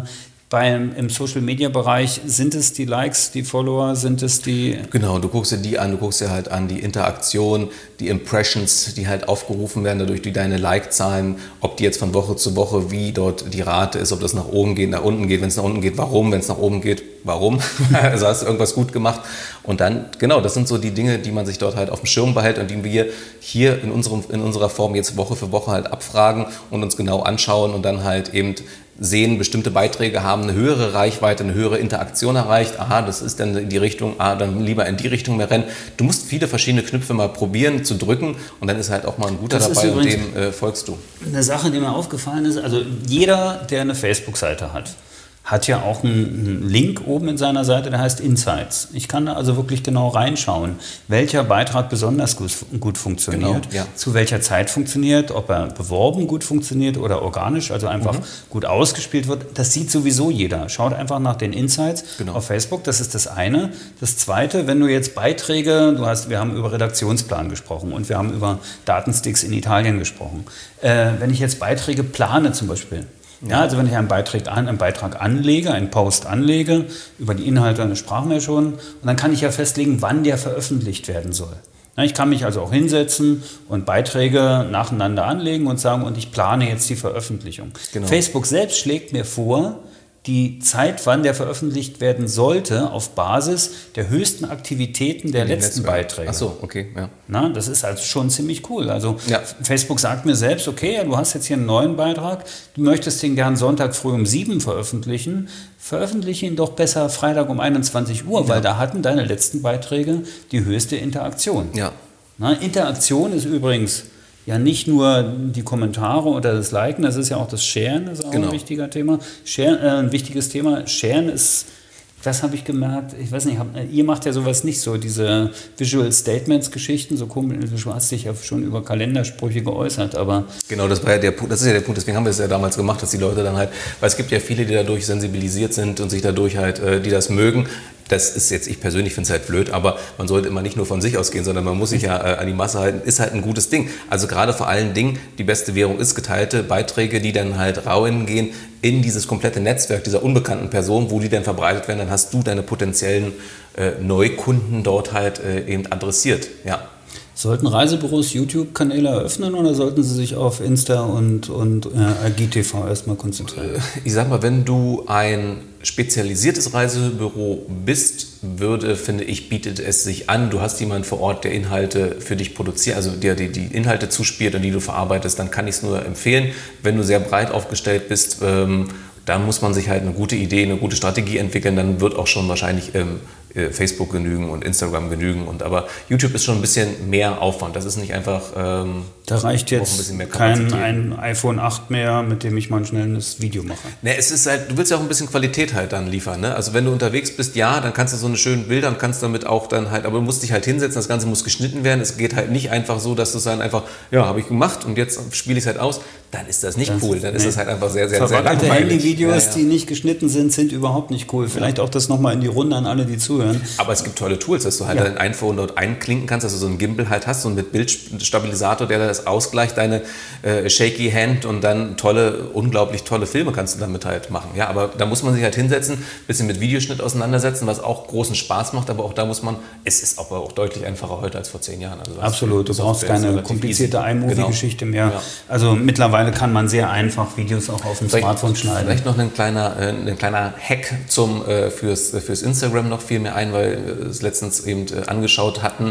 Beim, im Social-Media-Bereich sind es die Likes, die Follower, sind es die... Genau, du guckst dir die an, du guckst dir halt an die Interaktion, die Impressions, die halt aufgerufen werden, dadurch die deine Like-Zahlen, ob die jetzt von Woche zu Woche, wie dort die Rate ist, ob das nach oben geht, nach unten geht, wenn es nach unten geht, warum, wenn es nach oben geht, warum, also hast du irgendwas gut gemacht und dann, genau, das sind so die Dinge, die man sich dort halt auf dem Schirm behält und die wir hier in, unserem, in unserer Form jetzt Woche für Woche halt abfragen und uns genau anschauen und dann halt eben sehen, bestimmte Beiträge haben eine höhere Reichweite, eine höhere Interaktion erreicht. Aha, das ist dann in die Richtung, ah, dann lieber in die Richtung mehr rennen. Du musst viele verschiedene Knöpfe mal probieren zu drücken und dann ist halt auch mal ein guter Das dabei und übrigens dem äh, folgst du. Eine Sache, die mir aufgefallen ist, also jeder, der eine Facebook-Seite hat, hat ja auch einen Link oben in seiner Seite, der heißt Insights. Ich kann da also wirklich genau reinschauen, welcher Beitrag besonders gut, gut funktioniert, genau, ja. zu welcher Zeit funktioniert, ob er beworben gut funktioniert oder organisch, also einfach mhm. gut ausgespielt wird. Das sieht sowieso jeder. Schaut einfach nach den Insights genau. auf Facebook, das ist das eine. Das zweite, wenn du jetzt Beiträge, du hast, wir haben über Redaktionsplan gesprochen und wir haben über Datensticks in Italien gesprochen. Äh, wenn ich jetzt Beiträge plane zum Beispiel, ja, also wenn ich einen Beitrag, an, einen Beitrag anlege, einen Post anlege, über die Inhalte sprachen wir schon, und dann kann ich ja festlegen, wann der veröffentlicht werden soll. Ja, ich kann mich also auch hinsetzen und Beiträge nacheinander anlegen und sagen, und ich plane jetzt die Veröffentlichung. Genau. Facebook selbst schlägt mir vor, die Zeit, wann der veröffentlicht werden sollte, auf Basis der höchsten Aktivitäten der letzten Netzwerk. Beiträge. Ach so, okay, ja. Na, das ist also schon ziemlich cool. Also ja. Facebook sagt mir selbst, okay, du hast jetzt hier einen neuen Beitrag, du möchtest den gern Sonntag früh um sieben veröffentlichen, veröffentliche ihn doch besser Freitag um einundzwanzig Uhr, ja. weil da hatten deine letzten Beiträge die höchste Interaktion. Ja. Na, Interaktion ist übrigens ja nicht nur die Kommentare oder das Liken, das ist ja auch das Sharen, das ist auch genau. ein wichtiger Thema. Sharen, äh, ein wichtiges Thema. Sharen ist, das habe ich gemerkt, ich weiß nicht, hab, ihr macht ja sowas nicht so, diese Visual Statements Geschichten, so komisch, du hast dich ja schon über Kalendersprüche geäußert, aber... Genau, das war ja der Punkt, das ist ja der Punkt, deswegen haben wir es ja damals gemacht, dass die Leute dann halt, weil es gibt ja viele, die dadurch sensibilisiert sind und sich dadurch halt, äh, die das mögen. Das ist jetzt, ich persönlich finde es halt blöd, aber man sollte immer nicht nur von sich ausgehen, sondern man muss sich ja äh, an die Masse halten, ist halt ein gutes Ding. Also gerade vor allen Dingen, die beste Währung ist geteilte Beiträge, die dann halt reingehen in dieses komplette Netzwerk dieser unbekannten Person, wo die dann verbreitet werden, dann hast du deine potenziellen äh, Neukunden dort halt äh, eben adressiert, ja. Sollten Reisebüros YouTube-Kanäle eröffnen oder sollten sie sich auf Insta und, und äh, I G T V erstmal konzentrieren? Ich sag mal, wenn du ein spezialisiertes Reisebüro bist, würde, finde ich, bietet es sich an, du hast jemanden vor Ort, der Inhalte für dich produziert, also der die, die Inhalte zuspielt und die du verarbeitest, dann kann ich es nur empfehlen. Wenn du sehr breit aufgestellt bist, ähm, dann muss man sich halt eine gute Idee, eine gute Strategie entwickeln, dann wird auch schon wahrscheinlich ähm, Facebook genügen und Instagram genügen. Und, aber YouTube ist schon ein bisschen mehr Aufwand. Das ist nicht einfach... Ähm, da reicht jetzt kein ein iPhone acht mehr, mit dem ich mal ein schnelles Video mache. Ne, es ist halt, du willst ja auch ein bisschen Qualität halt dann liefern. Ne? Also wenn du unterwegs bist, ja, dann kannst du so eine schönen Bilder und kannst damit auch dann halt, aber du musst dich halt hinsetzen, das Ganze muss geschnitten werden. Es geht halt nicht einfach so, dass du es dann einfach, ja, habe ich gemacht und jetzt spiele ich es halt aus. Dann ist das nicht das cool. Dann ist nee. das halt einfach sehr, sehr, sehr langweilig. Verwackelte Handyvideos, ja, ja. die nicht geschnitten sind, sind überhaupt nicht cool. Vielleicht auch das nochmal in die Runde an alle, die zuhören. Aber es gibt tolle Tools, dass du halt ja. dein iPhone dort einklinken kannst, dass du so einen Gimbal halt hast, so mit Bildstabilisator, der das ausgleicht, deine äh, shaky Hand und dann tolle, unglaublich tolle Filme kannst du damit halt machen. Ja, aber da muss man sich halt hinsetzen, ein bisschen mit Videoschnitt auseinandersetzen, was auch großen Spaß macht, aber auch da muss man, es ist aber auch deutlich einfacher heute als vor zehn Jahren. Also absolut, du brauchst keine komplizierte iMovie-Geschichte genau. mehr. Ja. Also mittlerweile kann man sehr einfach Videos auch auf dem vielleicht, Smartphone schneiden. Vielleicht noch ein kleiner, äh, ein kleiner Hack zum, äh, fürs, fürs Instagram noch viel mehr ein, weil wir es letztens eben äh, angeschaut hatten,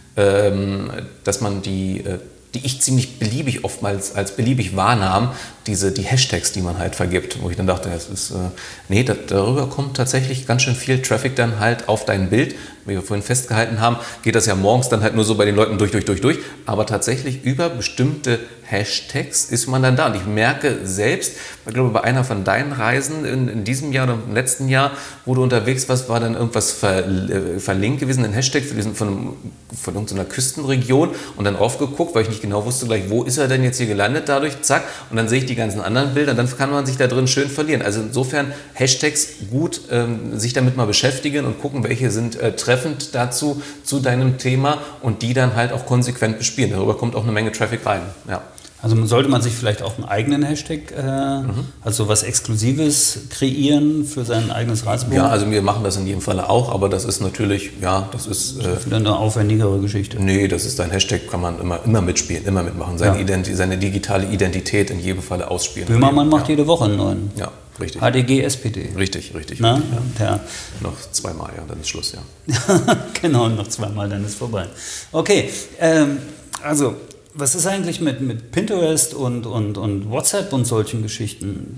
ähm, dass man die, äh, die ich ziemlich beliebig oftmals als beliebig wahrnahm, diese, die Hashtags, die man halt vergibt, wo ich dann dachte, das ist, äh, nee, da, darüber kommt tatsächlich ganz schön viel Traffic dann halt auf dein Bild. Wie wir vorhin festgehalten haben, geht das ja morgens dann halt nur so bei den Leuten durch, durch, durch, durch. Aber tatsächlich über bestimmte Hashtags ist man dann da. Und ich merke selbst, ich glaube, bei einer von deinen Reisen in, in diesem Jahr oder im letzten Jahr, wo du unterwegs warst, war dann irgendwas ver, äh, verlinkt gewesen, ein Hashtag für diesen, von, von irgendeiner Küstenregion und dann aufgeguckt, weil ich nicht genau wusste gleich, wo ist er denn jetzt hier gelandet dadurch, zack. Und dann sehe ich die ganzen anderen Bilder, dann kann man sich da drin schön verlieren. Also insofern Hashtags gut, ähm, sich damit mal beschäftigen und gucken, welche sind äh, treffend dazu, zu deinem Thema und die dann halt auch konsequent bespielen. Darüber kommt auch eine Menge Traffic rein. Ja. Also sollte man sich vielleicht auch einen eigenen Hashtag, äh, mhm. also was Exklusives kreieren für sein eigenes Reisebuch? Ja, also wir machen das in jedem Falle auch, aber das ist natürlich, ja, das ist... Das ist wieder eine aufwendigere Geschichte. Nee, das ist ein Hashtag, kann man immer, immer mitspielen, immer mitmachen. Seine, ja. Ident- seine digitale Identität in jedem Falle ausspielen. Böhmermann macht ja. jede Woche einen neuen. Ja, richtig. H D G, S P D. Richtig, richtig. Na? richtig ja. Ja. Noch zweimal, ja, dann ist Schluss, ja. Genau, noch zweimal, dann ist vorbei. Okay, ähm, also... Was ist eigentlich mit, mit Pinterest und, und, und WhatsApp und solchen Geschichten?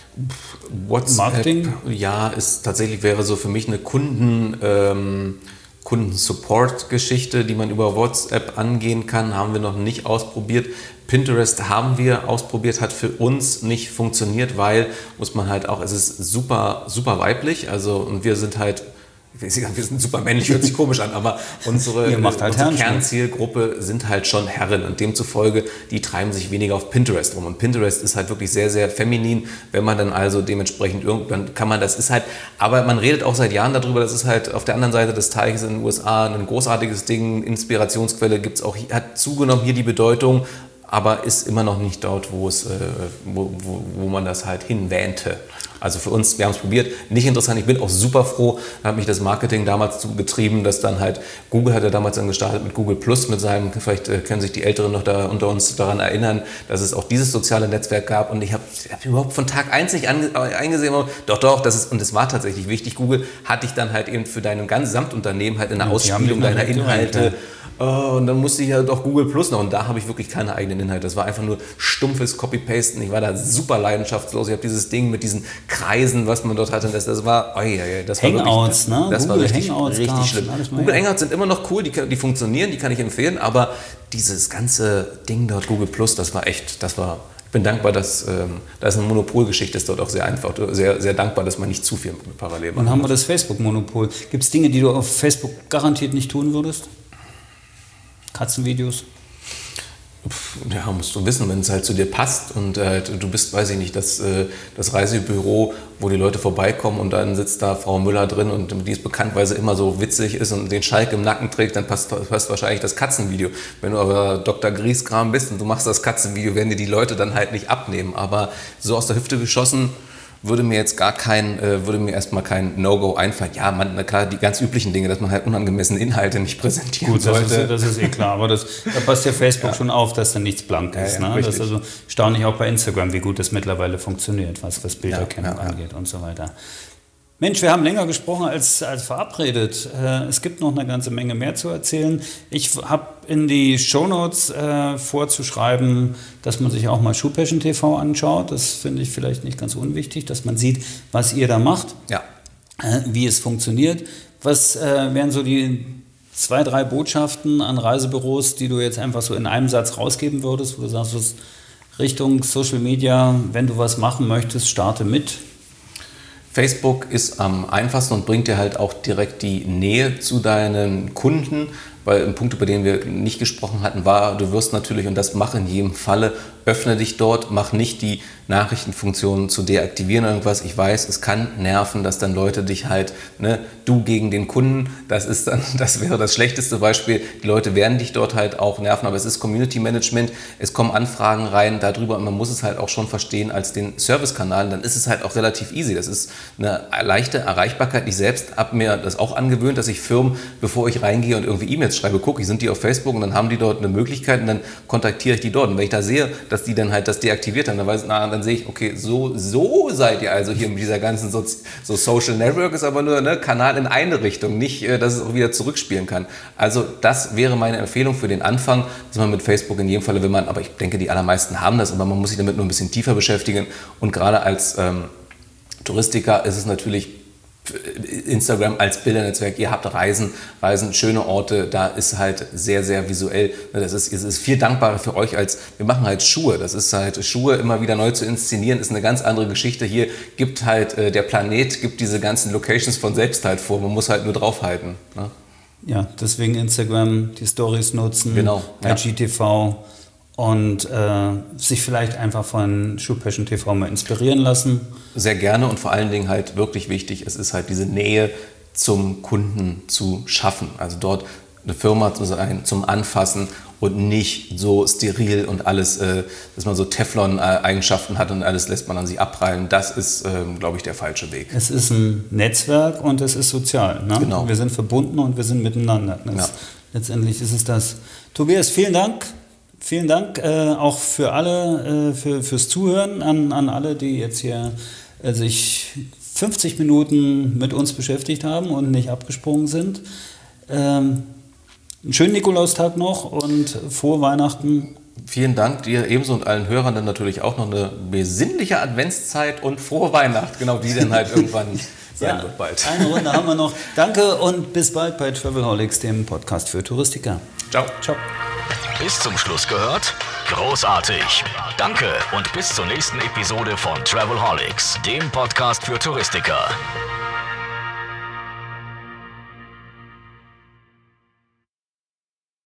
WhatsApp, Marketing? Ja, ist tatsächlich wäre so für mich eine Kunden, ähm, Kundensupport-Geschichte, die man über WhatsApp angehen kann. Haben wir noch nicht ausprobiert. Pinterest haben wir ausprobiert, hat für uns nicht funktioniert, weil, muss man halt auch, es ist super, super weiblich. Also, und wir sind halt... Wir sind super männlich, hört sich komisch an, aber unsere, halt unsere Kernzielgruppe sind halt schon Herren und demzufolge, die treiben sich weniger auf Pinterest rum. Und Pinterest ist halt wirklich sehr, sehr feminin, wenn man dann also dementsprechend irgendwann kann man, das ist halt, aber man redet auch seit Jahren darüber, das ist halt auf der anderen Seite des Teiches in den U S A ein großartiges Ding, Inspirationsquelle gibt's auch, hat zugenommen hier die Bedeutung, aber ist immer noch nicht dort, wo, es, wo, wo, wo man das halt hinwähnte. Also für uns, wir haben es probiert, nicht interessant. Ich bin auch super froh, da hat mich das Marketing damals zugetrieben, dass dann halt, Google hat ja damals dann gestartet mit Google Plus, mit seinem, vielleicht können sich die Älteren noch da unter uns daran erinnern, dass es auch dieses soziale Netzwerk gab und ich habe hab überhaupt von Tag eins nicht ange, eingesehen, doch, doch, das ist, und es war tatsächlich wichtig, Google hat dich dann halt eben für dein Gesamtunternehmen halt in der Ausspielung deiner Inhalte. Oh, und dann musste ich halt auch Google Plus noch und da habe ich wirklich keine eigenen Inhalte. Das war einfach nur stumpfes Copy-Pasten. Ich war da super leidenschaftslos. Ich habe dieses Ding mit diesen Kreisen, was man dort hatte, das, das war, oh ja, ja, das war Hangouts, wirklich, ne? Das Google war richtig, Hangouts richtig schlimm. Google Hangouts sind immer noch cool, die, die funktionieren, die kann ich empfehlen, aber dieses ganze Ding dort, Google Plus, das war echt, das war... Ich bin dankbar, dass ähm, da ist eine Monopolgeschichte, ist dort auch sehr einfach, sehr, sehr dankbar, dass man nicht zu viel parallel macht. Und haben wir das Facebook-Monopol. Gibt es Dinge, die du auf Facebook garantiert nicht tun würdest? Katzenvideos? Ja, musst du wissen, wenn es halt zu dir passt und äh, du bist, weiß ich nicht, das, äh, das Reisebüro, wo die Leute vorbeikommen und dann sitzt da Frau Müller drin und die es bekanntweise immer so witzig ist und den Schalk im Nacken trägt, dann passt, passt wahrscheinlich das Katzenvideo. Wenn du aber Doktor Grieskram bist und du machst das Katzenvideo, werden dir die Leute dann halt nicht abnehmen. Aber so aus der Hüfte geschossen würde mir jetzt gar kein, äh, würde mir erstmal kein No-Go einfallen. Ja, man, na klar, die ganz üblichen Dinge, dass man halt unangemessene Inhalte nicht präsentieren Gut, sollte. Das ist, das ist eh klar, aber das, da passt ja Facebook ja. schon auf, dass da nichts blank ist. Ja, ja, ne? Das ist also erstaunlich auch bei Instagram, wie gut das mittlererfassung funktioniert, was, was Bilderkennung ja, ja, angeht ja. und so weiter. Mensch, wir haben länger gesprochen als, als verabredet. Äh, es gibt noch eine ganze Menge mehr zu erzählen. Ich habe in die Shownotes äh, vorzuschreiben, dass man sich auch mal Schuhpassion T V anschaut. Das finde ich vielleicht nicht ganz unwichtig, dass man sieht, was ihr da macht, ja. äh, wie es funktioniert. Was äh, wären so die zwei, drei Botschaften an Reisebüros, die du jetzt einfach so in einem Satz rausgeben würdest, wo du sagst, Richtung Social Media, wenn du was machen möchtest, starte mit? Facebook ist am einfachsten und bringt dir halt auch direkt die Nähe zu deinen Kunden, weil ein Punkt, über den wir nicht gesprochen hatten, war, du wirst natürlich, und das mach in jedem Falle, öffne dich dort, mach nicht die Nachrichtenfunktion zu deaktivieren oder irgendwas. Ich weiß, es kann nerven, dass dann Leute dich halt, ne, du gegen den Kunden, das ist dann, das wäre das schlechteste Beispiel. Die Leute werden dich dort halt auch nerven, aber es ist Community Management, es kommen Anfragen rein darüber und man muss es halt auch schon verstehen als den Servicekanal, dann ist es halt auch relativ easy. Das ist eine leichte Erreichbarkeit. Ich selbst habe mir das auch angewöhnt, dass ich Firmen, bevor ich reingehe und irgendwie E-Mails schreibe, gucke, sind die auf Facebook und dann haben die dort eine Möglichkeit und dann kontaktiere ich die dort. Und wenn ich da sehe, dass die dann halt das deaktiviert haben, dann, weiß, na, dann sehe ich, okay, so, so seid ihr also hier mit dieser ganzen so, so Social Network, ist aber nur ne, Kanal in eine Richtung, nicht, dass es auch wieder zurückspielen kann. Also das wäre meine Empfehlung für den Anfang, dass man mit Facebook in jedem Falle, wenn man, aber ich denke, die allermeisten haben das, aber man muss sich damit nur ein bisschen tiefer beschäftigen und gerade als ähm, Touristiker ist es natürlich Instagram als Bildernetzwerk, ihr habt Reisen, Reisen, schöne Orte, da ist halt sehr, sehr visuell. Das ist, es ist viel dankbarer für euch als, wir machen halt Schuhe. Das ist halt, Schuhe immer wieder neu zu inszenieren, ist eine ganz andere Geschichte. Hier gibt halt, äh, der Planet gibt diese ganzen Locations von selbst halt vor, man muss halt nur draufhalten. Ne? Ja, deswegen Instagram, die Stories nutzen, genau, I G T V. Und äh, sich vielleicht einfach von Schuhpassion T V mal inspirieren lassen. Sehr gerne und vor allen Dingen halt wirklich wichtig, es ist halt diese Nähe zum Kunden zu schaffen. Also dort eine Firma zu sein, zum Anfassen und nicht so steril und alles, äh, dass man so Teflon-Eigenschaften hat und alles lässt man an sich abprallen. Das ist, ähm, glaube ich, der falsche Weg. Es ist ein Netzwerk und es ist sozial. Ne? Genau. Wir sind verbunden und wir sind miteinander. Das, Ja. Letztendlich ist es das. Tobias, vielen Dank. Vielen Dank äh, auch für alle, äh, für, fürs Zuhören, an, an alle, die jetzt hier äh, sich fünfzig Minuten mit uns beschäftigt haben und nicht abgesprungen sind. Ähm, einen schönen Nikolaustag noch und frohe Weihnachten. Vielen Dank dir ebenso und allen Hörern dann natürlich auch noch eine besinnliche Adventszeit und frohe Weihnacht, genau die dann halt irgendwann sein Ja, wird bald. Eine Runde haben wir noch. Danke und bis bald bei Travelholics, dem Podcast für Touristiker. Ciao. Ciao. Bis zum Schluss gehört? Großartig. Danke und bis zur nächsten Episode von Travelholics, dem Podcast für Touristiker.